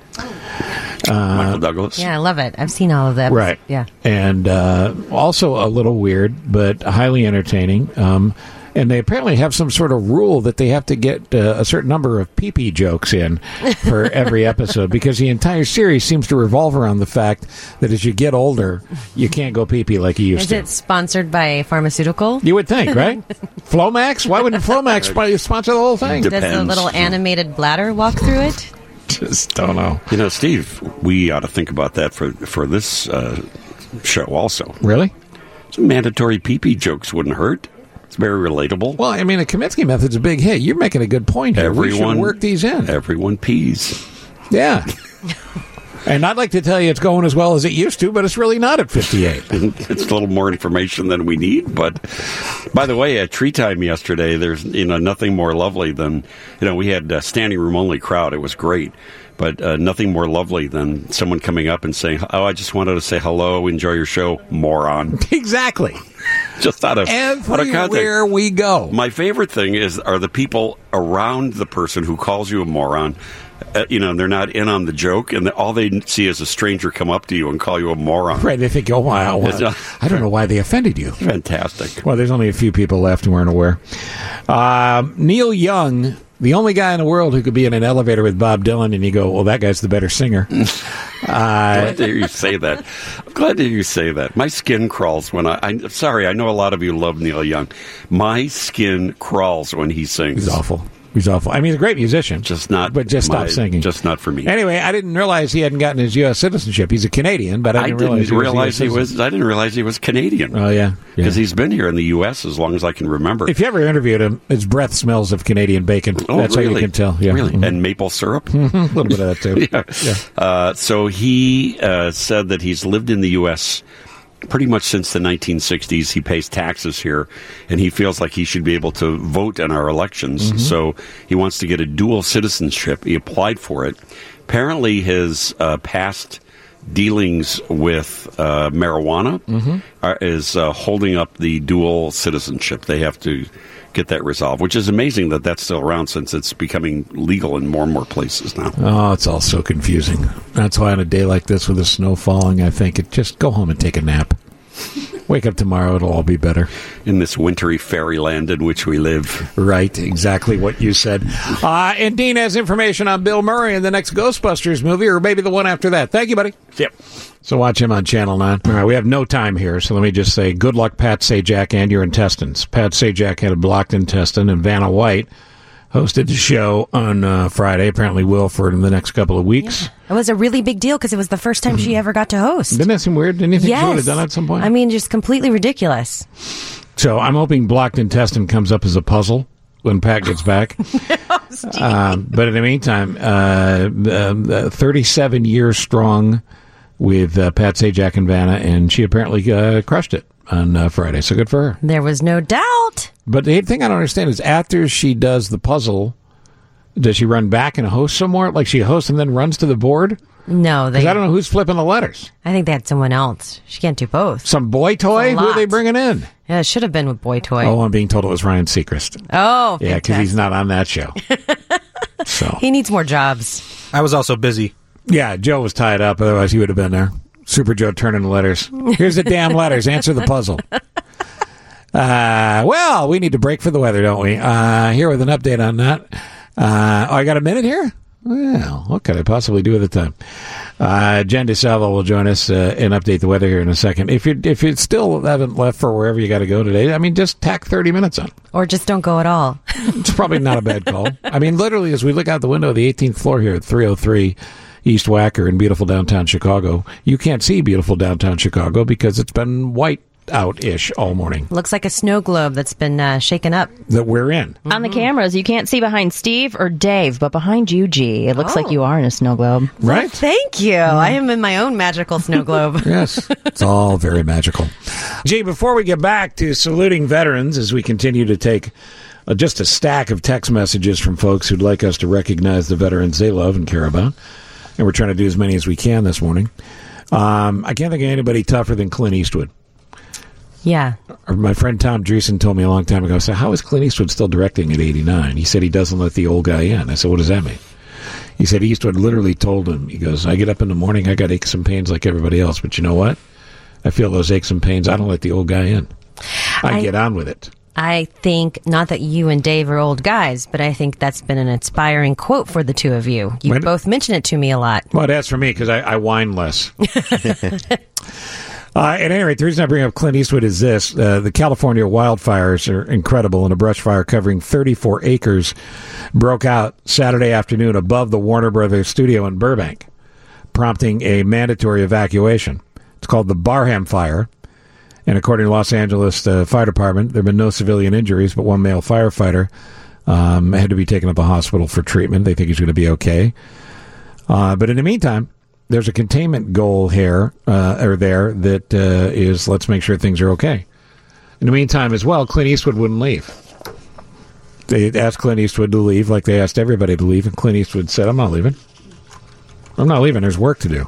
Uh, Michael Douglas. Yeah, I love it. I've seen all of them. Right. Yeah. And uh, also a little weird, but highly entertaining. Um, and they apparently have some sort of rule that they have to get uh, a certain number of pee-pee jokes in for every episode, because the entire series seems to revolve around the fact that as you get older, you can't go pee-pee like you used Is to. it sponsored by a pharmaceutical? You would think, right? Flomax? Why wouldn't Flomax sp- sponsor the whole thing? Does the little animated bladder walk through it? Just don't know. You know, Steve, we ought to think about that for for this uh, show also. Really? Some mandatory pee-pee jokes wouldn't hurt. It's very relatable. Well, I mean, the Kaminsky Method's a big hit. You're making a good point here. Everyone, we should work these in. Everyone pees. Yeah. And I'd like to tell you it's going as well as it used to, but it's really not at fifty-eight. It's a little more information than we need. But by the way, at Tree Time yesterday, there's you know nothing more lovely than you know we had a standing room only crowd. It was great, but uh, nothing more lovely than someone coming up and saying, "Oh, I just wanted to say hello, enjoy your show, moron." Exactly. Just out of out of context. Everywhere we go. My favorite thing is are the people around the person who calls you a moron. Uh, you know, they're not in on the joke, and all they see is a stranger come up to you and call you a moron. Right, they think, oh, wow, wow. I don't know why they offended you. Fantastic. Well, there's only a few people left who aren't aware. Uh, Neil Young, the only guy in the world who could be in an elevator with Bob Dylan, and you go, well, that guy's the better singer. uh, Glad to hear you say that. I'm glad to hear you say that. My skin crawls when I, I... Sorry, I know a lot of you love Neil Young. My skin crawls when he sings. He's awful. He's awful. I mean, he's a great musician. Just not. But just my, stop singing. Just not for me. Anyway, I didn't realize he hadn't gotten his U S citizenship. He's a Canadian, but I didn't, I didn't realize, realize he, was he was. I didn't realize he was Canadian. Oh yeah, because yeah. he's been here in the U S as long as I can remember. If you ever interviewed him, his breath smells of Canadian bacon. Oh, That's really? how you can tell. Yeah, really, mm-hmm. and maple syrup. a little bit of that too. yeah. yeah. Uh, so he uh, said that he's lived in the U S pretty much since the nineteen sixties. He pays taxes here, and he feels like he should be able to vote in our elections. Mm-hmm. So he wants to get a dual citizenship. He applied for it. Apparently, his uh, past dealings with uh, marijuana Mm-hmm. are, is uh, holding up the dual citizenship. They have to get that resolved, which is amazing that that's still around since it's becoming legal in more and more places now. Oh, it's all so confusing. That's why on a day like this with the snow falling, I think it just go home and take a nap. Wake up tomorrow, it'll all be better. In this wintry fairyland in which we live. Right, exactly what you said. Uh, and Dean has information on Bill Murray in the next Ghostbusters movie, or maybe the one after that. Thank you, buddy. Yep. So watch him on Channel nine. All right, we have no time here, so let me just say good luck, Pat Sajak, and your intestines. Pat Sajak had a blocked intestine, and Vanna White hosted the show on uh, Friday. Apparently will for in the next couple of weeks. Yeah. It was a really big deal because it was the first time she ever got to host. Didn't that seem weird? Didn't you think yes. she would have done it at some point? I mean, just completely ridiculous. So I'm hoping blocked intestine comes up as a puzzle when Pat gets back. um, but in the meantime, uh, uh, thirty-seven years strong with uh, Pat Sajak and Vanna, and she apparently uh, crushed it on uh, Friday. So good for her. There was no doubt. But the thing I don't understand is after she does the puzzle, does she run back and host somewhere? Like she hosts and then runs to the board? No, they. Because I don't know who's flipping the letters. I think they had someone else. She can't do both. Some boy toy? Who are they bringing in? Yeah, it should have been with Boy Toy. Oh, I'm being told it was Ryan Seacrest. Oh, yeah, because he's not on that show. So he needs more jobs. I was also busy. Yeah, Joe was tied up. Otherwise, he would have been there. Super Joe turning the letters. Here's the damn letters. Answer the puzzle. Uh, well, we need to break for the weather, don't we? Uh, here with an update on that. Uh, oh, I got a minute here? Well, what could I possibly do with the time? Uh, Jen DeSalvo will join us uh, and update the weather here in a second. If you if you still haven't left for wherever you got to go today, I mean, just tack thirty minutes on. Or just don't go at all. It's probably not a bad call. I mean, literally, as we look out the window of the eighteenth floor here at three oh three East Wacker in beautiful downtown Chicago, you can't see beautiful downtown Chicago because it's been white out-ish all morning. Looks like a snow globe that's been uh, shaken up. That we're in. On the cameras, you can't see behind Steve or Dave, but behind you, G, it looks Oh. like you are in a snow globe. Right? Thank you. I am in my own magical snow globe. Yes, it's all very magical. Gee, before we get back to saluting veterans, as we continue to take uh, just a stack of text messages from folks who'd like us to recognize the veterans they love and care about, and we're trying to do as many as we can this morning, um, I can't think of anybody tougher than Clint Eastwood. Yeah. My friend Tom Dreesen told me a long time ago, I said, how is Clint Eastwood still directing at eighty-nine? He said he doesn't let the old guy in. I said, what does that mean? He said Eastwood literally told him, he goes, I get up in the morning, I got aches and pains like everybody else, but you know what? I feel those aches and pains. I don't let the old guy in. I, I get on with it. I think, not that you and Dave are old guys, but I think that's been an inspiring quote for the two of you. You When- both mention it to me a lot. Well, that's for me because I, I whine less. Uh, at any rate, the reason I bring up Clint Eastwood is this. Uh, the California wildfires are incredible, and a brush fire covering thirty-four acres broke out Saturday afternoon above the Warner Brothers studio in Burbank, prompting a mandatory evacuation. It's called the Barham Fire, and according to Los Angeles uh, Fire Department, there have been no civilian injuries, but one male firefighter um, had to be taken to the hospital for treatment. They think he's going to be okay. Uh, but in the meantime, there's a containment goal here, uh, or there, that uh, is let's make sure things are okay. In the meantime, as well, Clint Eastwood wouldn't leave. They asked Clint Eastwood to leave like they asked everybody to leave, and Clint Eastwood said, I'm not leaving. I'm not leaving. There's work to do.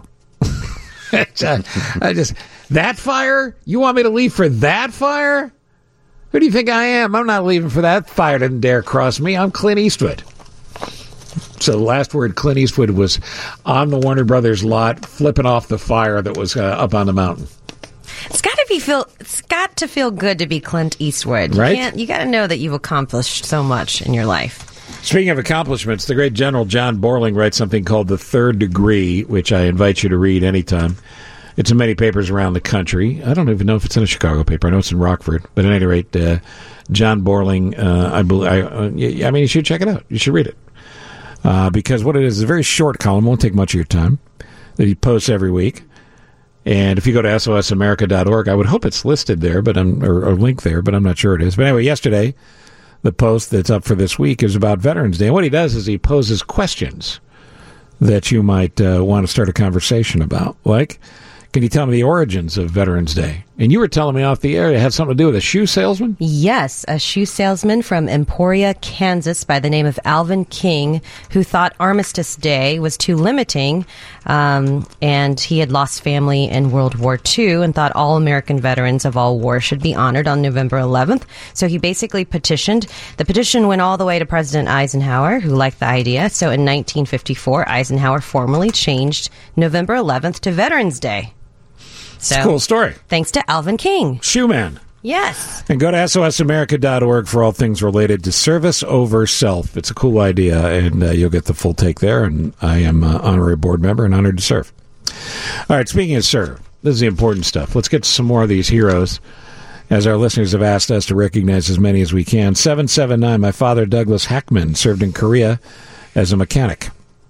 I just, that fire? You want me to leave for that fire? Who do you think I am? I'm not leaving for that fire. Didn't dare cross me. I'm Clint Eastwood. So the last word, Clint Eastwood was on the Warner Brothers lot, flipping off the fire that was uh, up on the mountain. It's got to be feel. It's got to feel good to be Clint Eastwood, Right? You, can't, you got to know that you've accomplished so much in your life. Speaking of accomplishments, the great General John Borling writes something called The Third Degree, which I invite you to read anytime. It's in many papers around the country. I don't even know if it's in a Chicago paper. I know it's in Rockford. But at any rate, uh, John Borling, uh, I, believe, I, uh, I mean, you should check it out. You should read it. Uh, because what it is is a very short column, won't take much of your time, that he posts every week. And if you go to S O S America dot org, I would hope it's listed there, but I'm or, or linked there, but I'm not sure it is. But anyway, yesterday, the post that's up for this week is about Veterans Day. And what he does is he poses questions that you might uh, want to start a conversation about. Like, can you tell me the origins of Veterans Day? And you were telling me off the air it had something to do with a shoe salesman? Yes, a shoe salesman from Emporia, Kansas, by the name of Alvin King, who thought Armistice Day was too limiting, um, and he had lost family in World War Two and thought all American veterans of all wars should be honored on November eleventh. So he basically petitioned. The petition went all the way to President Eisenhower, who liked the idea. So in nineteen fifty-four, Eisenhower formally changed November eleventh to Veterans Day. So, It's a cool story. Thanks to Alvin King. Shoe man. Yes. And go to S O S America dot org for all things related to service over self. It's a cool idea, and uh, you'll get the full take there. And I am an honorary board member and honored to serve. All right, speaking of serve, this is the important stuff. Let's get to some more of these heroes, as our listeners have asked us to recognize as many as we can. seven seven nine, my father, Douglas Hackman, served in Korea as a mechanic.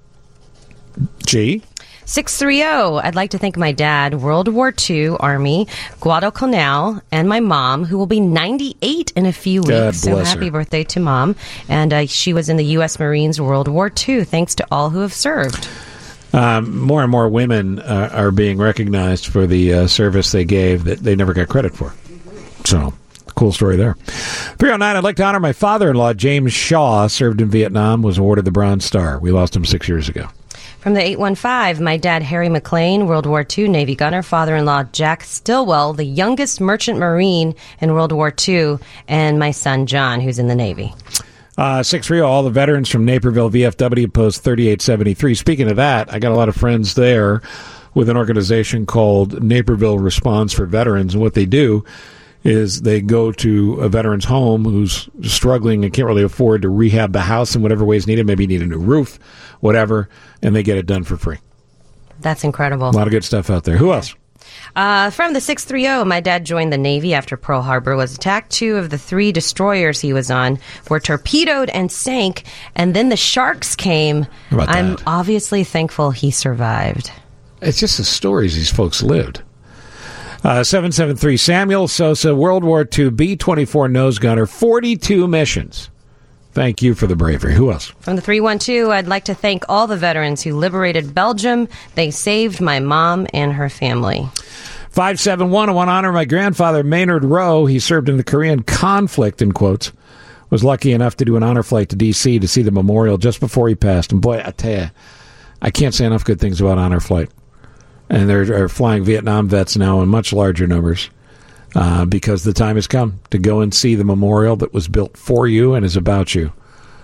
G? six three zero, I'd like to thank my dad, World War Two Army, Guadalcanal, and my mom, who will be ninety-eight in a few weeks. God so bless happy her. birthday to Mom. And uh, she was in the U S Marines World War Two. Thanks to all who have served. Um, more and more women uh, are being recognized for the uh, service they gave that they never got credit for. So, cool story there. three oh nine, I'd like to honor my father-in-law, James Shaw, served in Vietnam, was awarded the Bronze Star. We lost him six years ago. From the eight one five, my dad, Harry McLean, World War Two Navy gunner, father-in-law, Jack Stillwell, the youngest merchant marine in World War Two, and my son, John, who's in the Navy. Uh, six three oh, all the veterans from Naperville V F W, post thirty-eight seventy-three. Speaking of that, I got a lot of friends there with an organization called Naperville Response for Veterans, and what they do is they go to a veteran's home who's struggling and can't really afford to rehab the house in whatever ways needed. Maybe need a new roof, whatever, and they get it done for free. That's incredible. A lot of good stuff out there. Who else? Uh, from the six thirty, my dad joined the Navy after Pearl Harbor was attacked. Two of the three destroyers he was on were torpedoed and sank, and then the sharks came. How about I'm that? obviously thankful he survived. It's just the stories these folks lived. Uh, seven seven three, Samuel Sosa, World War Two B twenty-four nose gunner, forty-two missions. Thank you for the bravery. Who else? From the three one two, I'd like to thank all the veterans who liberated Belgium. They saved my mom and her family. five seven one, I want to honor my grandfather, Maynard Rowe. He served in the Korean conflict, in quotes. Was lucky enough to do an honor flight to D C to see the memorial just before he passed. And boy, I tell you, I can't say enough good things about honor flight. And there are flying Vietnam vets now in much larger numbers uh, because the time has come to go and see the memorial that was built for you and is about you.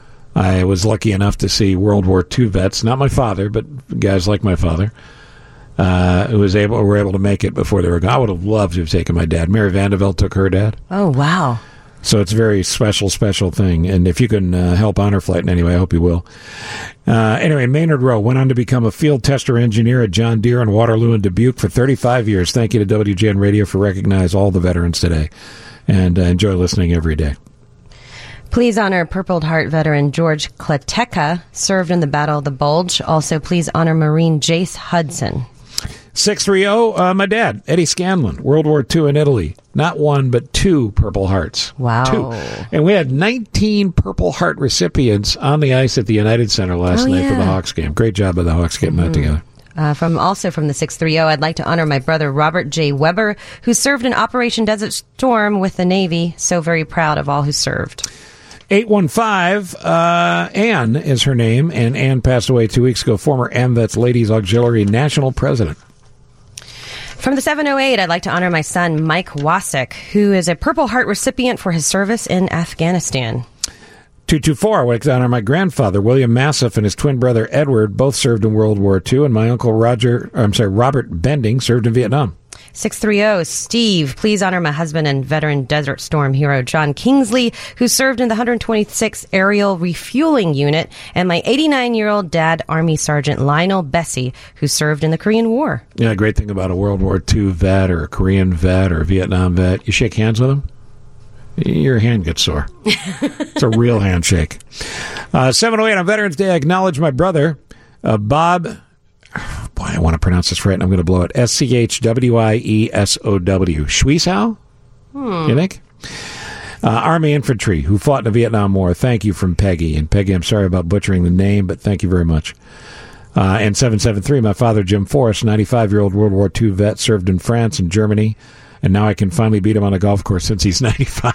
I was lucky enough to see World War Two vets, not my father, but guys like my father, uh, who was able were able to make it before they were gone. I would have loved to have taken my dad. Mary Vandeveld took her dad. Oh, wow. So it's a very special, special thing. And if you can uh, help honor flight in any way, I hope you will. Uh, anyway, Maynard Rowe went on to become a field tester engineer at John Deere in Waterloo and Dubuque for thirty-five years. Thank you to W G N Radio for recognizing all the veterans today. And uh, enjoy listening every day. Please honor Purple Heart veteran George Kleteka, served in the Battle of the Bulge. Also, please honor Marine Jace Hudson. six three zero, uh, my dad, Eddie Scanlon, World War Two in Italy. Not one, but two Purple Hearts. Wow. Two. And we had nineteen Purple Heart recipients on the ice at the United Center last Oh, night yeah. for the Hawks game. Great job by the Hawks getting that together. Uh, from also from the six three zero, I'd like to honor my brother Robert J. Weber, who served in Operation Desert Storm with the Navy. So very proud of all who served. eight one five, uh, Ann is her name, and Ann passed away two weeks ago, former AMVETS Ladies Auxiliary National President. From the seven oh eight, I'd like to honor my son, Mike Wasik, who is a Purple Heart recipient for his service in Afghanistan. two two four, I'd like to honor my grandfather, William Massif, and his twin brother, Edward, both served in World War Two, and my uncle, Roger, I'm sorry, Robert Bending, served in Vietnam. six three zero, Steve, please honor my husband and veteran Desert Storm hero John Kingsley, who served in the one hundred twenty-sixth Aerial Refueling Unit, and my eighty-nine-year-old dad, Army Sergeant Lionel Bessie, who served in the Korean War. Yeah, great thing about a World War Two vet or a Korean vet or a Vietnam vet, you shake hands with them, your hand gets sore. It's a real handshake. Uh, seven oh eight on Veterans Day, I acknowledge my brother, uh, Bob... Boy, I want to pronounce this right, and I'm going to blow it. S C H W I E S O W. Schweisow? Hmm. You think? Uh, Army Infantry, who fought in the Vietnam War. Thank you from Peggy. And Peggy, I'm sorry about butchering the name, but thank you very much. Uh, and seven seven three, my father, Jim Forrest, ninety-five-year-old World War Two vet, served in France and Germany. And now I can finally beat him on a golf course since he's ninety-five.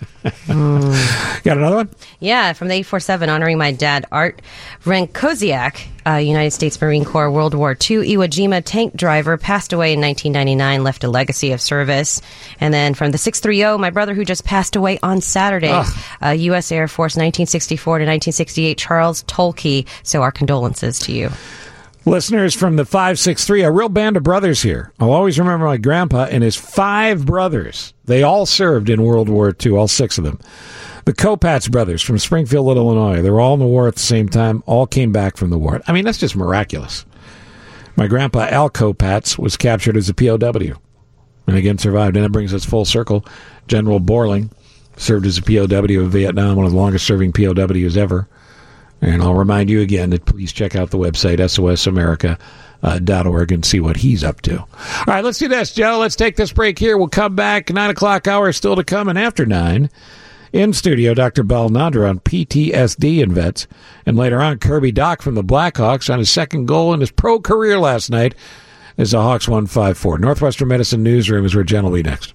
Mm. Got another one? Yeah, from the eight four seven, honoring my dad, Art Rankoziak, uh, United States Marine Corps, World War Two, Iwo Jima tank driver, passed away in nineteen ninety-nine, left a legacy of service. And then from the six three zero, my brother who just passed away on Saturday, uh, U S Air Force nineteen sixty-four to nineteen sixty-eight, Charles Tolkey. So our condolences to you. Listeners from the five six three, a real band of brothers here. I'll always remember my grandpa and his five brothers. They all served in World War Two, all six of them. The Kopats brothers from Springfield, Illinois. They were all in the war at the same time, all came back from the war. I mean, that's just miraculous. My grandpa, Al Kopats, was captured as a P O W and again survived. And that brings us full circle. General Borling served as a P O W in Vietnam, one of the longest-serving P O Ws ever. And I'll remind you again that please check out the website, S O S America dot org, and see what he's up to. All right, let's do this, Joe. Let's take this break here. We'll come back. nine o'clock hour still to come. And after nine, in studio, Doctor Balnadra on P T S D in vets. And later on, Kirby Doc from the Blackhawks on his second goal in his pro career last night as the Hawks won five four. Northwestern Medicine Newsroom is where Jen will be next.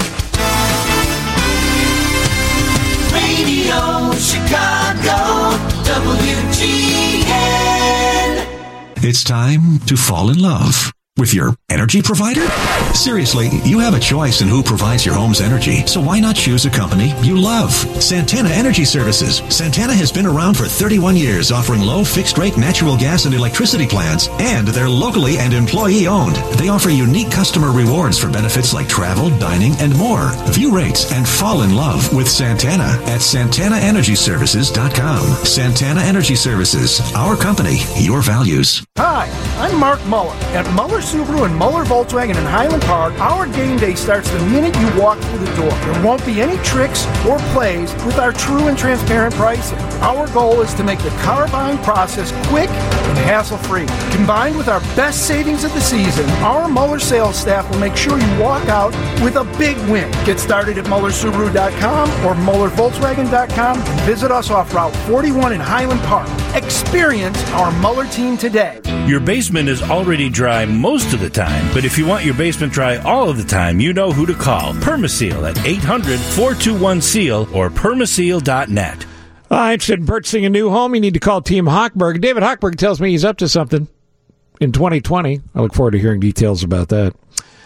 Radio Chicago, W G N. It's time to fall in love. with your energy provider? Seriously, you have a choice in who provides your home's energy, so why not choose a company you love? Santana Energy Services. Santana has been around for thirty-one years, offering low fixed-rate natural gas and electricity plans, and they're locally and employee-owned. They offer unique customer rewards for benefits like travel, dining, and more. View rates and fall in love with Santana at Santana Energy Services dot com. Santana Energy Services. Our company, your values. Hi, I'm Mark Muller. At Muller Subaru and Muller Volkswagen in Highland Park, our game day starts the minute you walk through the door. There won't be any tricks or plays with our true and transparent pricing. Our goal is to make the car buying process quick and hassle-free. Combined with our best savings of the season, our Muller sales staff will make sure you walk out with a big win. Get started at Muller Subaru dot com or Muller Volkswagen dot com and visit us off Route forty-one in Highland Park. Experience our Muller team today. Your basement is already dry most of the time, but if you want your basement dry all of the time, you know who to call. Permaseal at eight hundred, four two one, SEAL or permaseal dot net. Uh, interested in purchasing a new home? You need to call Team Hochberg. David Hochberg tells me he's up to something in twenty twenty. I look forward to hearing details about that.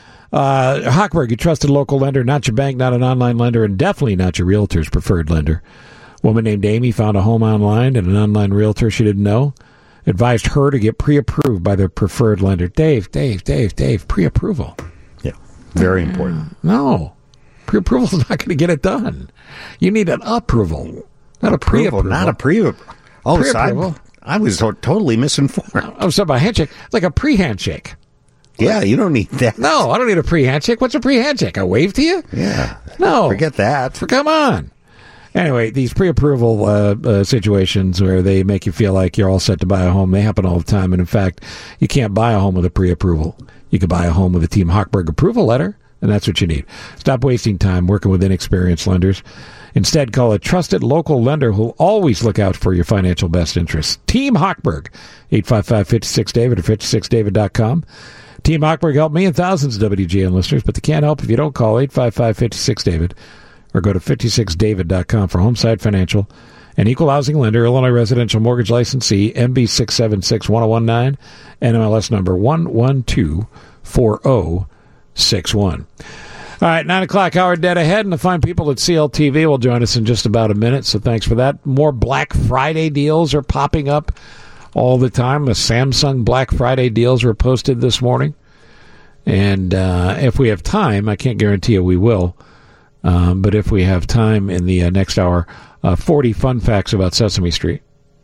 Uh, Hochberg, your trusted local lender, not your bank, not an online lender, and definitely not your realtor's preferred lender. A woman named Amy found a home online, and an online realtor she didn't know advised her to get pre-approved by their preferred lender. Dave, Dave, Dave, Dave, pre-approval. Yeah, very important. No, pre-approval is not going to get it done. You need an approval, not a pre-approval. Not a pre-approval. Oh, pre-approval. So I, I was to- totally misinformed. I was talking about handshake. It's like a pre-handshake. Yeah, you don't need that. No, I don't need a pre-handshake. What's a pre-handshake? I wave to you? Yeah. No. Forget that. For, come on. Anyway, these pre-approval uh, uh, situations where they make you feel like you're all set to buy a home, they happen all the time. And in fact, you can't buy a home with a pre-approval. You can buy a home with a Team Hochberg approval letter, and that's what you need. Stop wasting time working with inexperienced lenders. Instead, call a trusted local lender who'll always look out for your financial best interests. Team Hochberg, eight five five, five six, David or five six david dot com. Team Hochberg helped me and thousands of W G N listeners, but they can't help if you don't call eight five five, five six, David or go to five six david dot com for Homeside Financial, an equal housing lender, Illinois residential mortgage licensee, M B six seven six one zero one nine, N M L S number one one two four zero six one. All right, nine o'clock hour dead ahead, and the fine people at C L T V will join us in just about a minute, so thanks for that. More Black Friday deals are popping up all the time. The Samsung Black Friday deals were posted this morning, and uh, if we have time, I can't guarantee you we will, um, but if we have time in the uh, next hour, uh, forty fun facts about Sesame Street.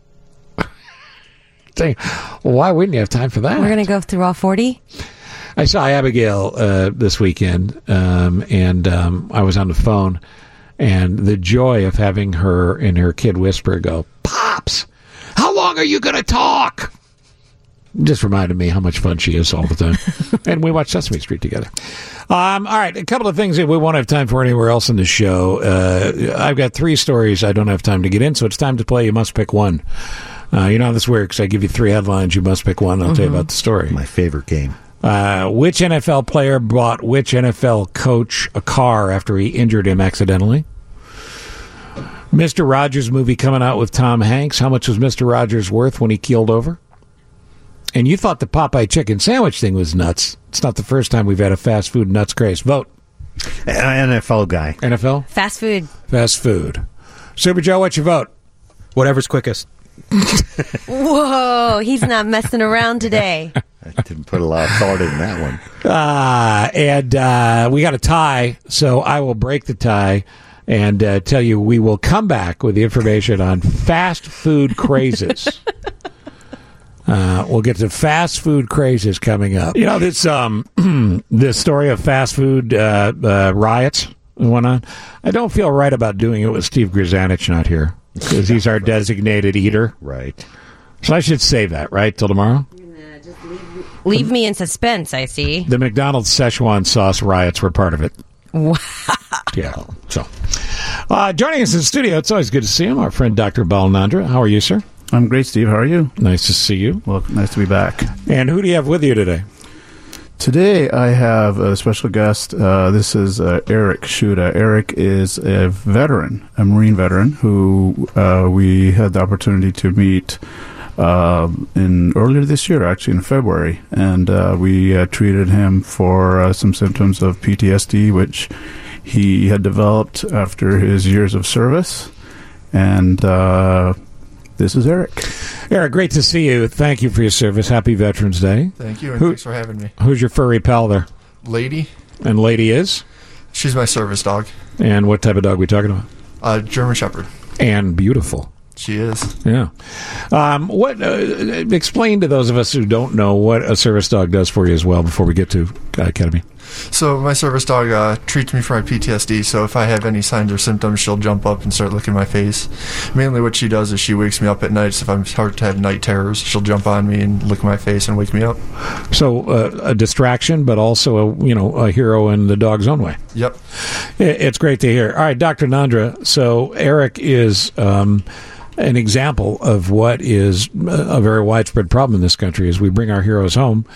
Dang, well, why wouldn't you have time for that? We're going to go through all forty? I saw Abigail uh, this weekend, um, and um, I was on the phone, and the joy of having her and her kid whisper go, "Pops, how long are you going to talk?" Just reminded me how much fun she is all the time. And we watch Sesame Street together. Um, all right, a couple of things that we won't have time for anywhere else in the show. Uh, I've got three stories I don't have time to get in, so it's time to play You Must Pick One. Uh, you know how this works. I give you three headlines. You must pick one. I'll mm-hmm. tell you about the story. My favorite game. Uh, which N F L player bought which N F L coach a car after he injured him accidentally? Mister Rogers movie coming out with Tom Hanks. How much was Mister Rogers worth when he keeled over? And you thought the Popeye chicken sandwich thing was nuts. It's not the first time we've had a fast food nuts craze. Vote. N F L guy. N F L? Fast food. Fast food. Super Joe, what's your vote? Whatever's quickest. Whoa, he's not messing around today. I didn't put a lot of thought in that one. Uh, and uh, we got a tie, so I will break the tie and uh, tell you we will come back with the information on fast food crazes. Uh, we'll get to fast food crazes coming up. You know, this um, this story of fast food uh, uh, riots and whatnot, I don't feel right about doing it with Steve Grzanich not here, because he's our designated eater. Right. So I should save that, right, till tomorrow? Leave me in suspense, I see. The McDonald's Szechuan sauce riots were part of it. Wow. Yeah. So, uh, joining us in the studio, it's always good to see him, our friend Doctor Balanandra. How are you, sir? I'm great, Steve. How are you? Nice to see you. Well, nice to be back. And who do you have with you today? Today, I have a special guest. Uh, this is uh, Eric Shuda. Eric is a veteran, a Marine veteran, who uh, we had the opportunity to meet uh, in earlier this year, actually in February, and uh, we uh, treated him for uh, some symptoms of P T S D, which he had developed after his years of service. And uh, this is Eric. Eric, great to see you. Thank you for your service. Happy Veterans Day. Thank you, and Who, thanks for having me. Who's your furry pal there? Lady. And Lady is? She's my service dog. And what type of dog are we talking about? Uh, German Shepherd. And beautiful. She is. Yeah. Um, what? Uh, explain to those of us who don't know what a service dog does for you as well before we get to uh, ketamine. So my service dog uh, treats me for my P T S D, so if I have any signs or symptoms, she'll jump up and start licking my face. Mainly what she does is she wakes me up at night, so if I'm hard to have night terrors, she'll jump on me and lick my face and wake me up. So uh, a distraction, but also a, you know, a hero in the dog's own way. Yep. It's great to hear. All right, Doctor Nandra, so Eric is... Um, an example of what is a very widespread problem in this country is we bring our heroes home,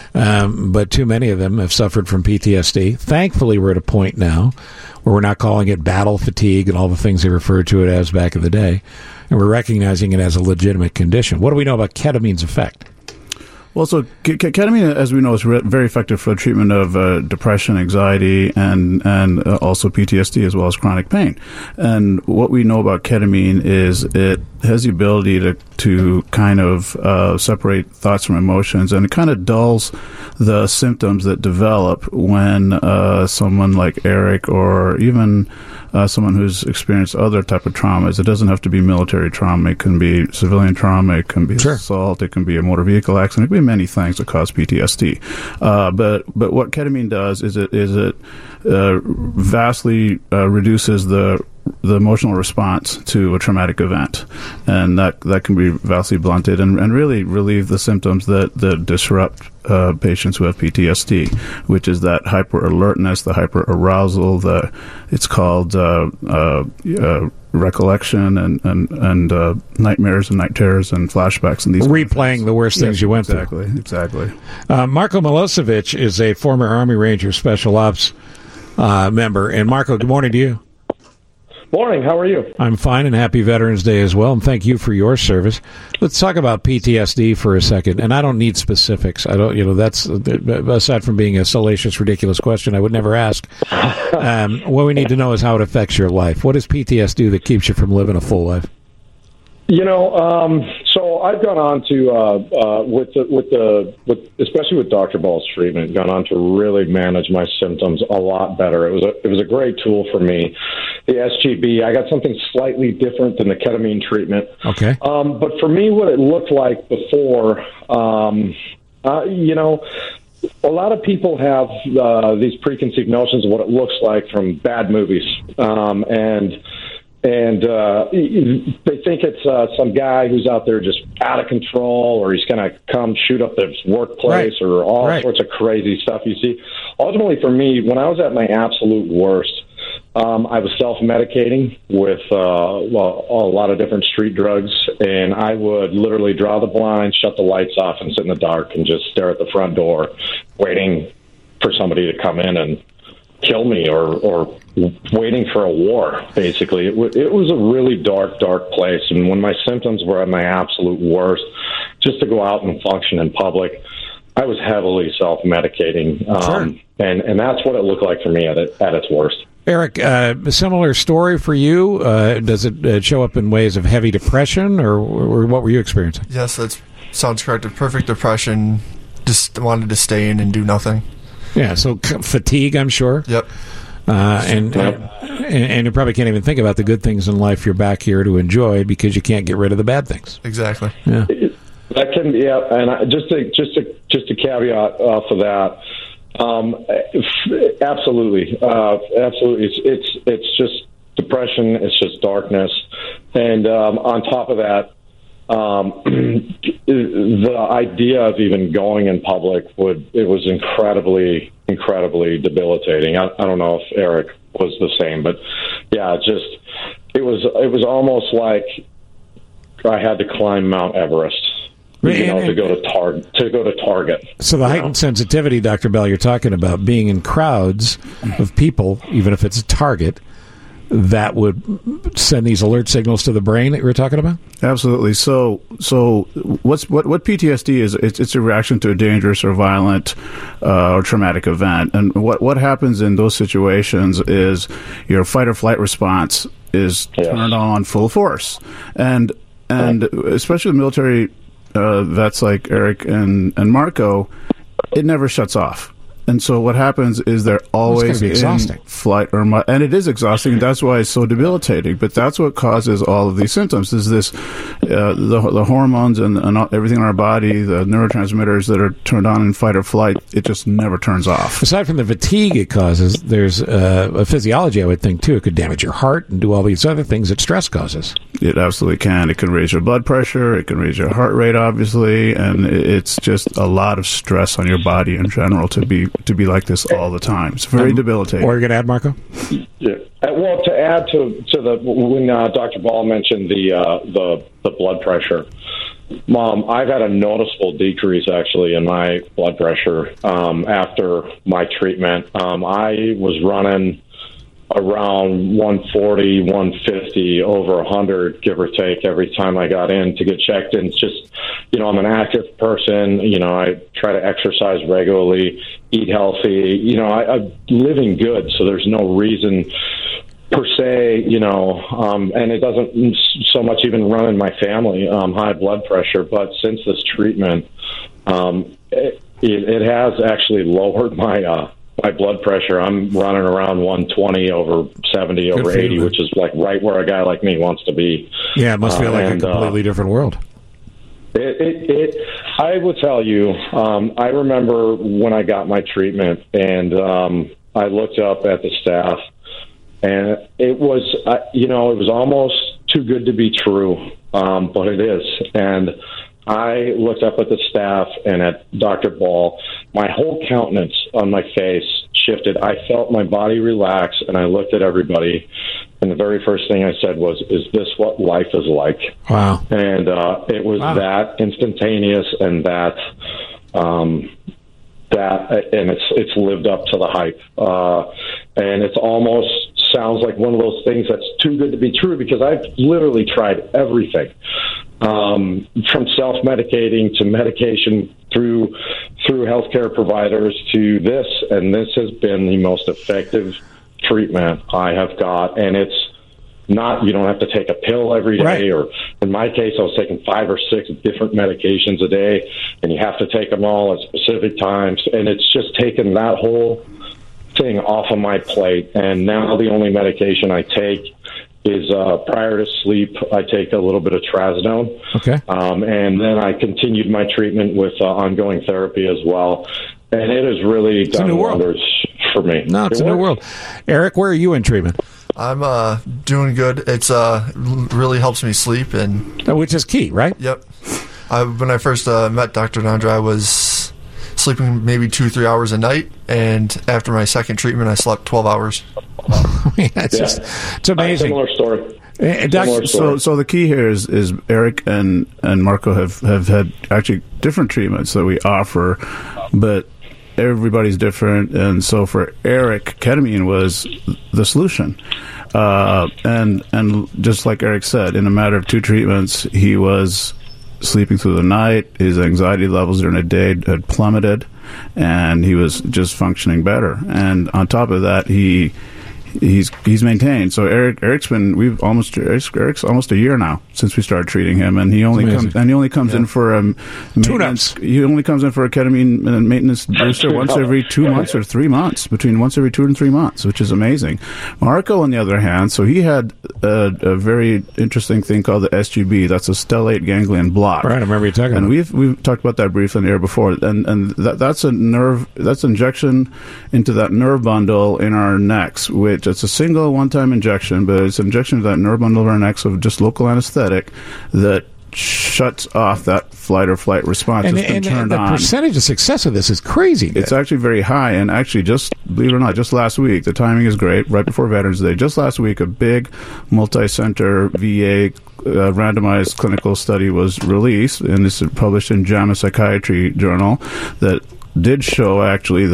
um, but too many of them have suffered from P T S D. Thankfully, we're at a point now where we're not calling it battle fatigue and all the things they referred to it as back in the day, and we're recognizing it as a legitimate condition. What do we know about ketamine's effect? Well, so k- ketamine, as we know, is re- very effective for the treatment of uh, depression, anxiety, and and uh, also P T S D as well as chronic pain. And what we know about ketamine is it has the ability to to kind of uh, separate thoughts from emotions, and it kind of dulls the symptoms that develop when uh, someone like Eric or even uh, someone who's experienced other type of traumas. It doesn't have to be military trauma. It can be civilian trauma. It can be sure. assault. It can be a motor vehicle accident. It can be many things that cause P T S D. Uh, but but what ketamine does is it is it uh, vastly uh, reduces the the emotional response to a traumatic event, and that that can be vastly blunted and, and really relieve the symptoms that, that disrupt uh, patients who have P T S D, which is that hyper alertness, the hyper arousal, the it's called uh, uh, uh, recollection and and and uh, nightmares and night terrors and flashbacks and these replaying the worst things yes, you went exactly, through. Exactly, exactly. Uh, Marco Milosevic is a former Army Ranger Special Ops uh, member, and Marco, good morning to you. Morning, how are you? I'm fine, and happy Veterans Day as well, and thank you for your service. Let's talk about P T S D for a second, and I don't need specifics. I don't, you know, that's, aside from being a salacious, ridiculous question I would never ask, um, what we need to know is how it affects your life. What does P T S D that keeps you from living a full life? You know, um, so I've gone on to uh, uh, with the with the with especially with Doctor Ball's treatment, gone on to really manage my symptoms a lot better. It was a it was a great tool for me. The S G B, I got something slightly different than the ketamine treatment. Okay. Um, but for me, what it looked like before, um, uh, you know, a lot of people have uh, these preconceived notions of what it looks like from bad movies, um, and. And uh, they think it's uh, some guy who's out there just out of control, or he's going to come shoot up this workplace, right. or all right. sorts of crazy stuff you see. Ultimately, for me, when I was at my absolute worst, um, I was self-medicating with uh, well, a lot of different street drugs, and I would literally draw the blinds, shut the lights off, and sit in the dark and just stare at the front door, waiting for somebody to come in and kill me, or, or waiting for a war, basically. It, w- it was a really dark, dark place. And when my symptoms were at my absolute worst, just to go out and function in public, I was heavily self-medicating. Um, sure. and, and that's what it looked like for me at, it, at its worst. Eric, uh, a similar story for you. Uh, does it uh, show up in ways of heavy depression, or, or what were you experiencing? Yes, that sounds correct. Perfect depression, just wanted to stay in and do nothing. Yeah, so fatigue, I'm sure. Yep. Uh, and, yep. and and you probably can't even think about the good things in life you're back here to enjoy because you can't get rid of the bad things. Exactly. Yeah. That can, yeah, and I, just to just to just to caveat off of that, um, absolutely, uh, absolutely, it's it's it's just depression, it's just darkness, and um, on top of that. Um, the idea of even going in public would, it was incredibly, incredibly debilitating. I, I don't know if Eric was the same, but yeah, it just, it was, it was almost like I had to climb Mount Everest, you know, to go to tar- to go to Target. So the heightened know? sensitivity, Doctor Bell, you're talking about being in crowds of people, even if it's a target, that would send these alert signals to the brain that you were talking about? Absolutely. So, so what's what what P T S D is? It's, it's a reaction to a dangerous or violent uh, or traumatic event, and what what happens in those situations is your fight or flight response is Yes. turned on full force, and and especially with military uh, vets like Eric and and Marco, it never shuts off. And so what happens is they're always be in exhausting. flight or mu- and it is exhausting. And that's why it's so debilitating. But that's what causes all of these symptoms. Is this uh, the the hormones and, and all, everything in our body, the neurotransmitters that are turned on in fight or flight? It just never turns off. Aside from the fatigue it causes, there's uh, a physiology, I would think, too. It could damage your heart and do all these other things that stress causes. It absolutely can. It can raise your blood pressure. It can raise your heart rate, obviously, and it- it's just a lot of stress on your body in general to be to be like this all the time. It's very debilitating. Or you're going to add, Marco? Yeah. Uh, Well, to add to to the when uh, Doctor Ball mentioned the uh, the the blood pressure, Mom, I've had a noticeable decrease actually in my blood pressure um, after my treatment. Um, I was running around one forty, one fifty, over one hundred, give or take, every time I got in to get checked. And it's just, you know, I'm an active person. You know, I try to exercise regularly, eat healthy. You know, I, I'm living good, so there's no reason per se, you know, um, and it doesn't so much even run in my family, um, high blood pressure. But since this treatment, um, it, it, it has actually lowered my uh, my blood pressure. I'm running around one twenty over seventy Good over for you, eighty, man. which is like right where a guy like me wants to be. Yeah, it must feel Uh, like and, a completely uh, different world. It, it, it, I will tell you, um, I remember when I got my treatment, and um, I looked up at the staff, and it was, uh, you know, it was almost too good to be true, um, but it is. And I looked up at the staff and at Doctor Ball. My whole countenance on my face shifted. I felt my body relax, and I looked at everybody, and the very first thing I said was, "Is this what life is like?" Wow. And uh, it was Wow. that instantaneous and that um, that, and it's it's lived up to the hype. Uh, and it's almost sounds like one of those things that's too good to be true, because I've literally tried everything, um, from self-medicating to medication through through healthcare providers to this, and this has been the most effective treatment I have got. And it's not, you don't have to take a pill every day, Right. or in my case, I was taking five or six different medications a day, and you have to take them all at specific times. And it's just taken that whole thing off of my plate. And now the only medication I take is uh, prior to sleep, I take a little bit of trazodone. Okay. Um, and then I continued my treatment with uh, ongoing therapy as well. And it has really a done new world. wonders for me. No, it's It a new works. world. Eric, where are you in treatment? I'm uh, doing good. It's uh, l- really helps me sleep, and Uh, Which is key, right? yep. I, when I first uh, met Doctor Nandra, I was sleeping maybe two, three hours a night, and after my second treatment, I slept twelve hours. it's Yeah. just, it's amazing. Similar story. Eh, Doc- Similar So, story. so the key here is, is Eric and, and Marco have, have had actually different treatments that we offer, but everybody's different. And so for Eric, ketamine was the solution. Uh, and, and just like Eric said, in a matter of two treatments, he was sleeping through the night. His anxiety levels during the day had plummeted, and he was just functioning better. And on top of that, he he's he's maintained. So Eric Eric's been we've almost Eric's, Eric's almost a year now since we started treating him, and he only Amazing. comes and he only comes in for a maintenance. He only comes in for a ketamine uh, maintenance booster once every two months or three months, between once every two and three months, which is amazing. Marco, on the other hand, so he had a, a very interesting thing called the S G B. That's a stellate ganglion block. Right, I remember you talking And about we've we've talked about that briefly in the air before, and and that, that's a nerve that's injection into that nerve bundle in our necks, which it's a single one-time injection, but it's an injection to that nerve bundle of our necks of just local anesthetic that shuts off that flight or flight response. And, It's been and, turned and the on. percentage of success of this is crazy. It's actually very high, and actually, just believe it or not, just last week, the timing is great, right before Veterans Day, just last week, a big multi-center V A uh, randomized clinical study was released, and it's published in JAMA Psychiatry Journal, that did show, actually, that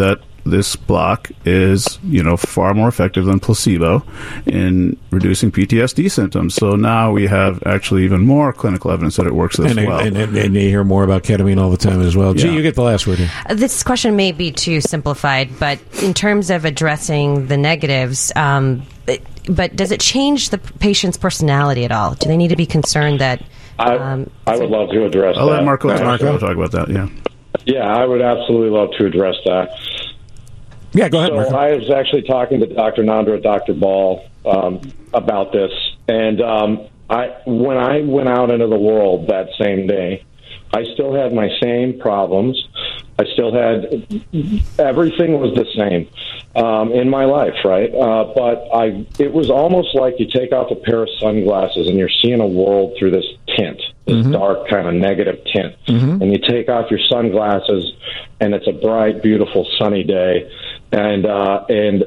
this block is, you know, far more effective than placebo in reducing P T S D symptoms. So now we have actually even more clinical evidence that it works as and, well. And, and, and you hear more about ketamine all the time as well. Gee, Yeah. you get the last word here. Uh, This question may be too simplified, but in terms of addressing the negatives, um, it, but does it change the patient's personality at all? Do they need to be concerned that? I, Um, I would love to address I'll that. let Marco, Actually. Marco talk about that, yeah. Yeah, I would absolutely love to address that. Yeah, go ahead, so Marco. I was actually talking to Doctor Nandra, Doctor Ball, um, about this, and um, I when I went out into the world that same day, I still had my same problems. I still had everything was the same um, in my life, right? Uh, but I, it was almost like you take off a pair of sunglasses and you're seeing a world through this tint, this Mm-hmm. dark kind of negative tint, Mhm. and you take off your sunglasses, and it's a bright, beautiful, sunny day, and uh, and.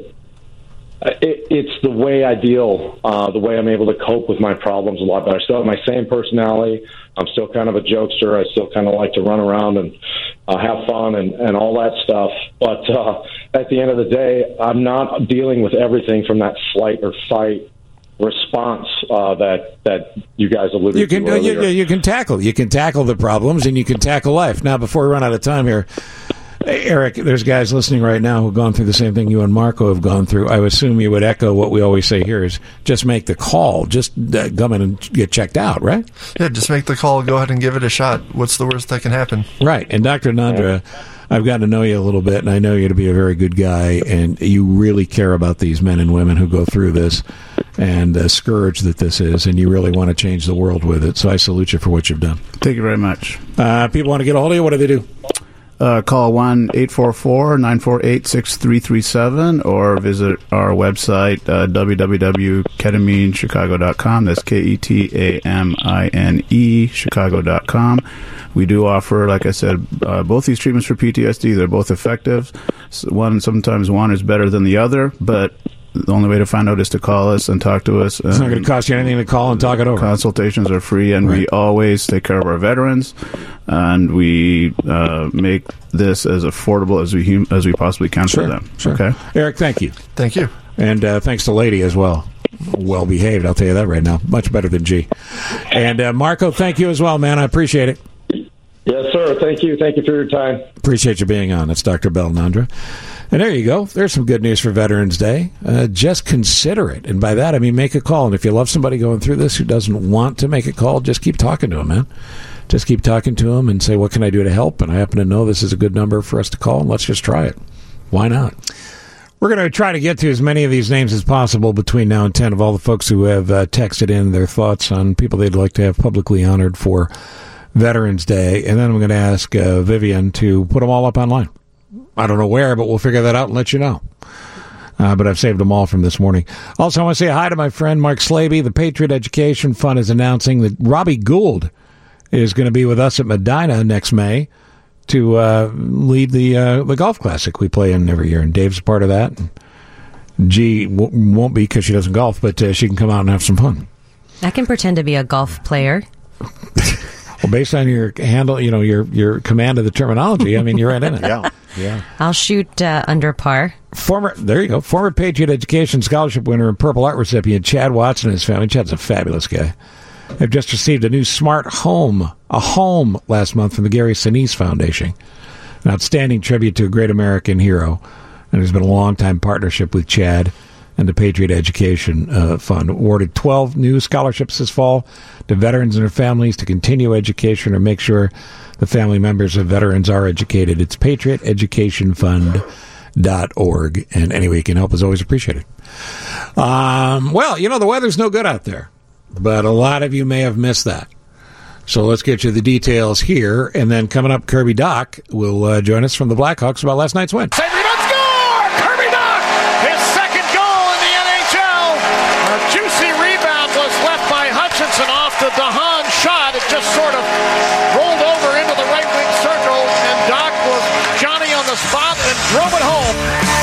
It, it's the way I deal, uh, the way I'm able to cope with my problems a lot better. I still have my same personality. I'm still kind of a jokester. I still kind of like to run around and uh, have fun and, and all that stuff. But uh, at the end of the day, I'm not dealing with everything from that flight or fight response uh, that that you guys alluded You can to uh, earlier. you, you can tackle you can tackle the problems and you can tackle life. Now, before we run out of time here, Eric, there's guys listening right now who've gone through the same thing you and Marco have gone through. I would assume you would echo what we always say here is just make the call. Just uh, come in and get checked out, right? Yeah, just make the call. Go ahead and give it a shot. What's the worst that can happen? Right. And Doctor Nandra, I've gotten to know you a little bit, and I know you to be a very good guy, and you really care about these men and women who go through this and uh, scourge that this is, and you really want to change the world with it. So I salute you for what you've done. Thank you very much. Uh, people want to get a hold of you. What do they do? Uh, call one eight four four, nine four eight, six three three seven or visit our website, uh, w w w dot ketamine chicago dot com. That's K E T A M I N E, chicago dot com. We do offer, like I said, uh, both these treatments for P T S D. They're both effective. So one Sometimes one is better than the other, but the only way to find out is to call us and talk to us. It's not going to cost you anything to call and talk it over. Consultations are free, and we always take care of our veterans, and we uh, make this as affordable as we hum- as we possibly can Sure, for them. sure. Okay, Eric, thank you. Thank you. And uh, thanks to Lady as well. Well behaved, I'll tell you that right now. Much better than G. And uh, Marco, thank you as well, man. I appreciate it. Yes, sir. Thank you. Thank you for your time. Appreciate you being on. It's Doctor Bell Nandra. And there you go. There's some good news for Veterans Day. Uh, just consider it. And by that, I mean make a call. And if you love somebody going through this who doesn't want to make a call, just keep talking to them, man. Just keep talking to them and say, what can I do to help? And I happen to know this is a good number for us to call. And let's just try it. Why not? We're going to try to get to as many of these names as possible between now and ten of all the folks who have uh, texted in their thoughts on people they'd like to have publicly honored for Veterans Day. And then I'm going to ask uh, Vivian to put them all up online. I don't know where, but we'll figure that out and let you know. Uh, but I've saved them all from this morning. Also, I want to say hi to my friend Mark Slaby. The Patriot Education Fund is announcing that Robbie Gould is going to be with us at Medina next May to uh, lead the uh, the golf classic we play in every year. And Dave's a part of that. And G w- won't be because she doesn't golf, but uh, she can come out and have some fun. I can pretend to be a golf player. Well, based on your handle, you know, your your command of the terminology, I mean, you're right in it. Yeah. Yeah. I'll shoot uh, under par. Former, there you go. Former Patriot Education Scholarship winner and Purple Heart recipient Chad Watson and his family. Chad's a fabulous guy. They've just received a new smart home, a home last month from the Gary Sinise Foundation. An outstanding tribute to a great American hero. And there's been a long-time partnership with Chad and the Patriot Education uh, Fund. Awarded twelve new scholarships this fall to veterans and their families to continue education or make sure the family members of veterans are educated. It's patriot education fund dot org. And any way you can help is always appreciated. Um, well, you know, the weather's no good out there, but a lot of you may have missed that. So let's get you the details here. And then coming up, Kirby Doc will uh, join us from the Blackhawks about last night's win. Kirby Doc, his second goal in the N H L. A juicy rebound was left by Hutchinson off the DeHaan shot. It just sort of rolled over into the right wing circle, and Doc was Johnny on the spot and drove it home.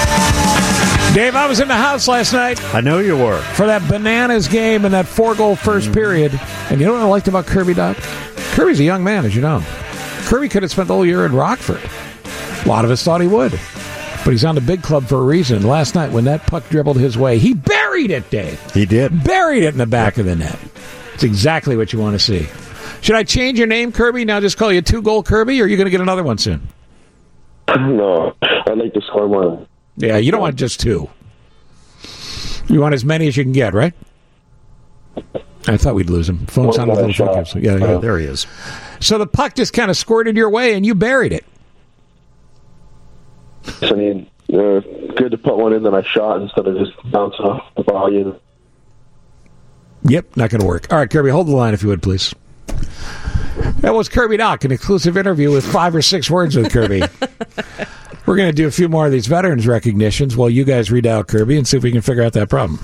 Dave, I was in the house last night. I know you were. For that bananas game and that four-goal first mm. period. And you know what I liked about Kirby Doc? Kirby's a young man, as you know. Kirby could have spent the whole year in Rockford. A lot of us thought he would. But he's on the big club for a reason. Last night, when that puck dribbled his way, he buried it, Dave. He did. Buried it in the back of the net. It's exactly what you want to see. Should I change your name, Kirby? Now just call you two-goal Kirby, or are you going to get another one soon? No, I'd like to score more. Yeah, you don't want just two. You want as many as you can get, right? I thought we'd lose him. Phone sounded a little funky. So yeah, yeah, there he is. So the puck just kind of squirted your way, and you buried it. I mean, uh, good to put one in that I shot instead of just bouncing off the volume. Yep, not going to work. All right, Kirby, hold the line if you would, please. That was Kirby Doc, an exclusive interview with five or six words with Kirby. We're going to do a few more of these veterans recognitions while you guys read out Kirby and see if we can figure out that problem.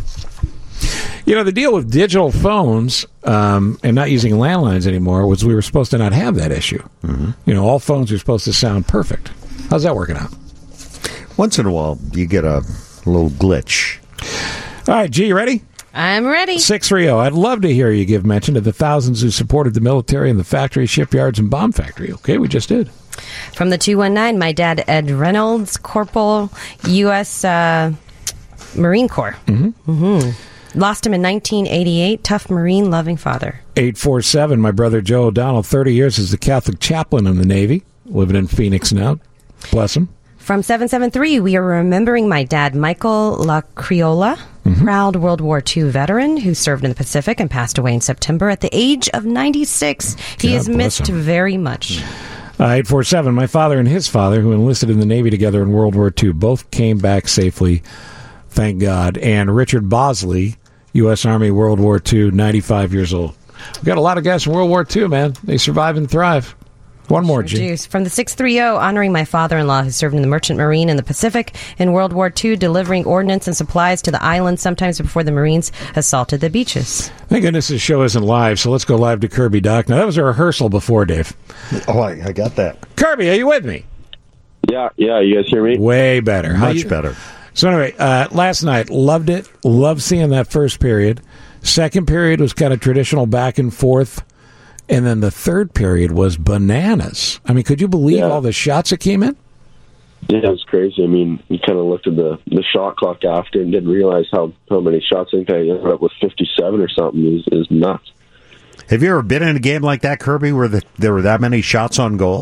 You know, the deal with digital phones um, and not using landlines anymore was we were supposed to not have that issue. Mm-hmm. You know, all phones are supposed to sound perfect. How's that working out? Once in a while, you get a little glitch. All right, G, you ready? I'm ready. six three zero. I'd love to hear you give mention to the thousands who supported the military and the factory, shipyards, and bomb factory. Okay, we just did. From the two one nine, my dad, Ed Reynolds, Corporal, U S Uh, Marine Corps. Mm-hmm. Mm-hmm. Lost him in nineteen eighty-eight. Tough Marine, loving father. eight four seven, my brother Joe O'Donnell, thirty years as the Catholic chaplain in the Navy, living in Phoenix now. Bless him. From seven seven three, we are remembering my dad, Michael La Criolla, mm-hmm. proud World War Two veteran who served in the Pacific and passed away in September at the age of ninety-six. He God is missed him. very much. Uh, eight four seven, my father and his father, who enlisted in the Navy together in World War Two, both came back safely, thank God. And Richard Bosley, U S Army, World War Two, ninety-five years old. We've got a lot of guys from World War Two, man. They survive and thrive. One more, G. Juice. From the six three zero, honoring my father-in-law who served in the Merchant Marine in the Pacific in World War Two, delivering ordnance and supplies to the islands sometimes before the Marines assaulted the beaches. Thank goodness this show isn't live, so let's go live to Kirby Doc. Now, that was a rehearsal before, Dave. Oh, I, I got that. Kirby, are you with me? Yeah, yeah, you guys hear me? Way better. Much you, better. So anyway, uh, last night, loved it. Loved seeing that first period. Second period was kind of traditional back and forth. And then the third period was bananas. I mean, could you believe yeah. all the shots that came in? Yeah, it was crazy. I mean, you kind of looked at the, the shot clock after and didn't realize how, how many shots. I think I ended up with fifty-seven or something. It was, it was nuts. Have you ever been in a game like that, Kirby, where the, there were that many shots on goal?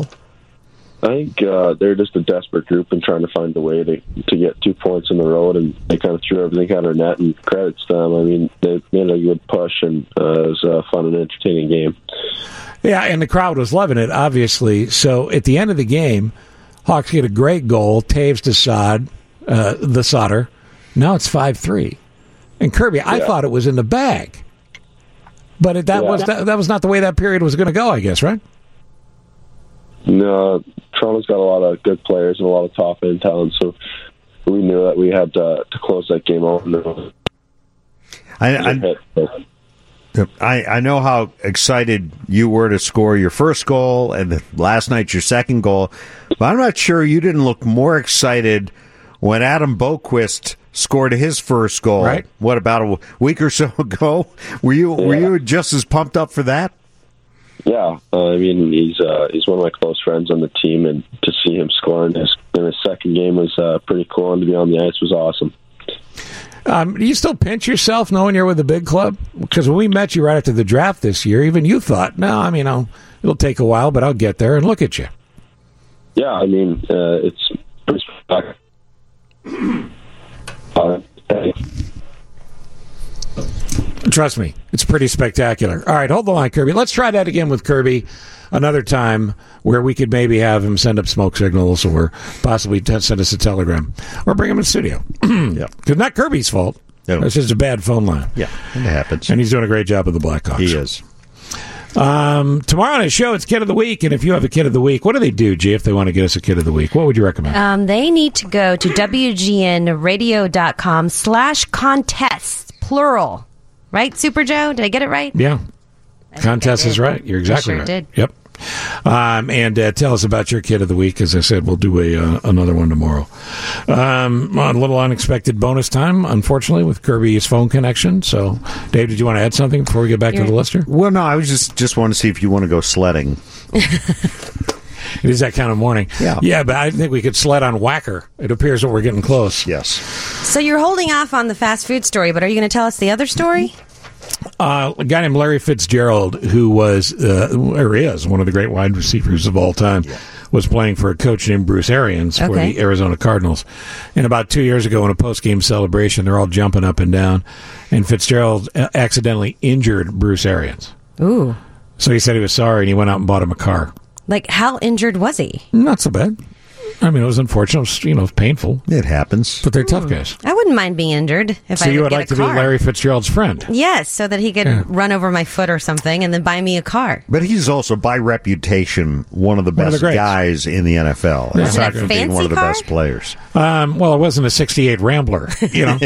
I think uh, they're just a desperate group and trying to find a way to, to get two points in the road, and they kind of threw everything out of net, and credits to them. I mean, they made a good push, and uh, it was a fun and entertaining game. Yeah, and the crowd was loving it, obviously. So at the end of the game, Hawks get a great goal, Taves to Sod, uh, the Sauter. Now it's five three. And Kirby, I yeah. thought it was in the bag. But it, that, yeah. was, that, that was not the way that period was going to go, I guess, right? No, Toronto's got a lot of good players and a lot of top end talent, so we knew that we had to, to close that game out. I, I, I, I know how excited you were to score your first goal and the, last night your second goal, but I'm not sure you didn't look more excited when Adam Boquist scored his first goal. Right. What, about a week or so ago? Were you yeah. were you just as pumped up for that? Yeah, uh, I mean, he's uh, he's one of my close friends on the team, and to see him score in his, in his second game was uh, pretty cool, and to be on the ice was awesome. Um, do you still pinch yourself knowing you're with a big club? Because when we met you right after the draft this year, even you thought, no, I mean, I'll, it'll take a while, but I'll get there, and look at you. Yeah, I mean, uh, it's pretty spectacular. uh, Trust me, it's pretty spectacular. All right, hold the line, Kirby. Let's try that again with Kirby another time where we could maybe have him send up smoke signals or possibly t- send us a telegram or bring him in the studio. Yeah. Because not Kirby's fault. No. It's just a bad phone line. Yeah, it happens. And he's doing a great job with the Blackhawks. He is. Um, tomorrow on his show, it's Kid of the Week. And if you have a Kid of the Week, what do they do, G, if they want to get us a Kid of the Week? What would you recommend? Um, they need to go to W G N radio dot com slash contests, plural. Right, Super Joe? Did I get it right? Yeah. Contest is right. You're exactly sure right. Did. Yep. Um, and uh, tell us about your Kid of the Week. As I said, we'll do a uh, another one tomorrow. Um, a little unexpected bonus time, unfortunately, with Kirby's phone connection. So, Dave, did you want to add something before we get back You're, to the lister? Well, no, I was just just want to see if you want to go sledding. It is that kind of morning. Yeah. Yeah, but I think we could sled on Whacker. It appears that we're getting close. Yes. So you're holding off on the fast food story, but are you going to tell us the other story? Uh, a guy named Larry Fitzgerald, who was, uh, or is, one of the great wide receivers of all time, yeah. was playing for a coach named Bruce Arians for Okay. the Arizona Cardinals. And about two years ago in a post-game celebration, they're all jumping up and down, and Fitzgerald accidentally injured Bruce Arians. Ooh. So he said he was sorry, and he went out and bought him a car. Like, how injured was he? Not so bad. I mean, it was unfortunate. It was, you know, it was painful. It happens. But they're tough guys. I wouldn't mind being injured if So I you would would get like a to car. be Larry Fitzgerald's friend? Yes, so that he could Yeah. run over my foot or something and then buy me a car. But he's also, by reputation, one of the One of best the greats. guys in the N F L. Yeah. Aside Was it a from being one of the fancy best players. Um, well, it wasn't a sixty-eight Rambler, you know.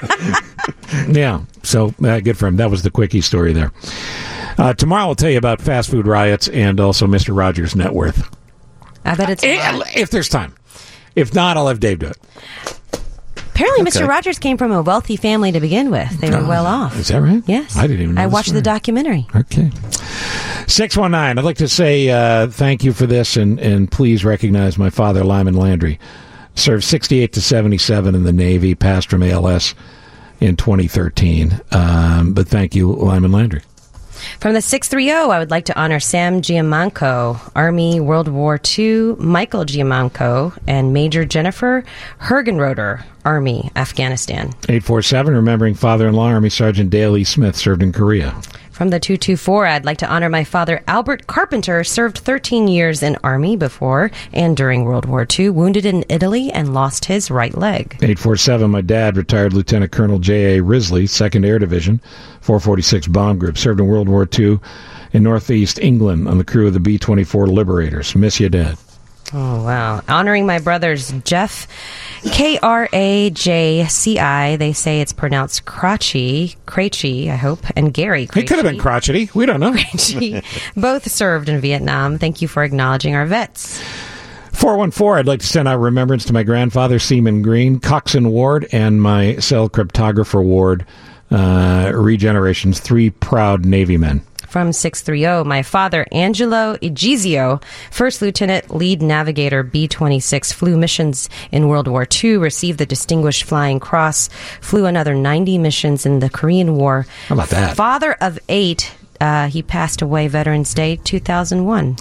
Yeah, so uh, good for him. That was the quickie story there. Uh, tomorrow I'll tell you about fast food riots and also Mister Rogers' net worth. I bet it's... If, if there's time. If not, I'll have Dave do it. Apparently, Mister Okay. Rogers came from a wealthy family to begin with. They were Oh, well off. Is that right? Yes. I didn't even know I the watched the story. documentary. Okay. six one nine. I'd like to say uh, thank you for this, and, and please recognize my father, Lyman Landry. Served sixty-eight to seventy-seven in the Navy, passed from A L S in twenty thirteen. Um, but thank you, Lyman Landry. From the six three zero, I would like to honor Sam Giamanco, Army World War Two, Michael Giamanco, and Major Jennifer Hergenroder, Army, Afghanistan. eight four seven, remembering father-in-law, Army Sergeant Dale E. Smith, served in Korea. From the two two four, I'd like to honor my father, Albert Carpenter, served thirteen years in Army before and during World War Two, wounded in Italy and lost his right leg. eight four seven, my dad, retired Lieutenant Colonel J A. Risley, second Air Division, four forty-six Bomb Group, served in World War Two in Northeast England on the crew of the B twenty-four Liberators. Miss you, Dad. Oh, wow. Honoring my brothers, Jeff, K R A J C I, they say it's pronounced Crotchy, Crachy, I hope, and Gary Crachy. It could have been crotchety. We don't know. Crachy. Both served in Vietnam. Thank you for acknowledging our vets. four one four, I'd like to send out remembrance to my grandfather, Seaman Green, Coxon Ward, and my cell cryptographer Ward, uh, Regeneration's three proud Navy men. From six three zero, my father, Angelo Egizio, First Lieutenant, Lead Navigator, B twenty-six, flew missions in World War Two, received the Distinguished Flying Cross, flew another ninety missions in the Korean War. How about that? Father of eight, uh, he passed away Veterans Day two thousand one.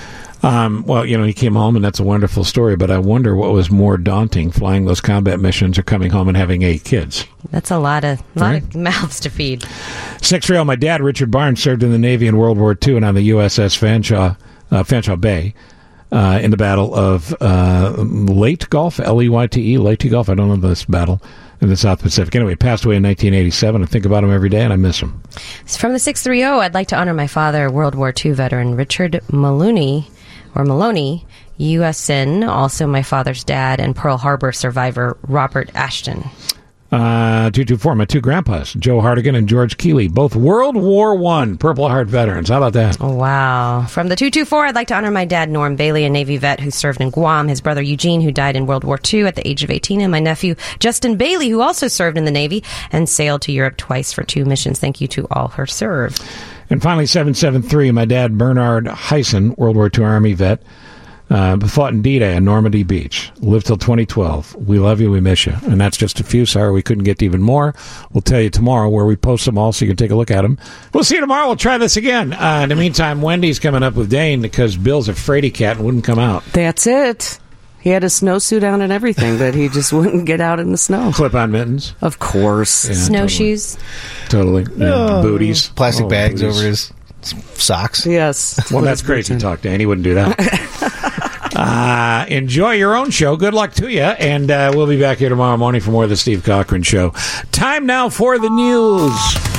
Um, well, you know, he came home, and that's a wonderful story, but I wonder what was more daunting, flying those combat missions or coming home and having eight kids. That's a lot of lot Right. of mouths to feed. six three zero, my dad, Richard Barnes, served in the Navy in World War Two and on the U S S Fanshawe, uh, Fanshawe Bay uh, in the Battle of uh, Leyte Gulf, L E Y T E, Leyte Gulf. I don't know this battle in the South Pacific. Anyway, he passed away in nineteen eighty-seven. I think about him every day, and I miss him. From the six three zero, I'd like to honor my father, World War Two veteran Richard Maloney, or Maloney, U S N, also my father's dad, and Pearl Harbor survivor Robert Ashton. Uh, two two four, my two grandpas, Joe Hartigan and George Keeley, both World War One Purple Heart veterans. How about that? Oh, wow. From the two two four, I'd like to honor my dad, Norm Bailey, a Navy vet who served in Guam, his brother Eugene, who died in World War Two at the age of eighteen, and my nephew, Justin Bailey, who also served in the Navy and sailed to Europe twice for two missions. Thank you to all who served. And finally, seven seven three, my dad, Bernard Heisen, World War Two Army vet, uh, fought in D-Day on Normandy Beach. Lived till twenty twelve. We love you, we miss you. And that's just a few. Sorry we couldn't get to even more. We'll tell you tomorrow where we post them all so you can take a look at them. We'll see you tomorrow. We'll try this again. Uh, in the meantime, Wendy's coming up with Dane because Bill's a fraidy cat and wouldn't come out. That's it. He had a snowsuit on and everything, but he just wouldn't get out in the snow. Clip-on mittens. Of course. Yeah, Snowshoes. Totally. totally. Yeah, Oh. booties. Plastic Oh, bags booties. over his socks. Yes. Well, that's crazy talk, Dan. He wouldn't do that. uh, enjoy your own show. Good luck to you. And uh, we'll be back here tomorrow morning for more of the Steve Cochran Show. Time now for the news.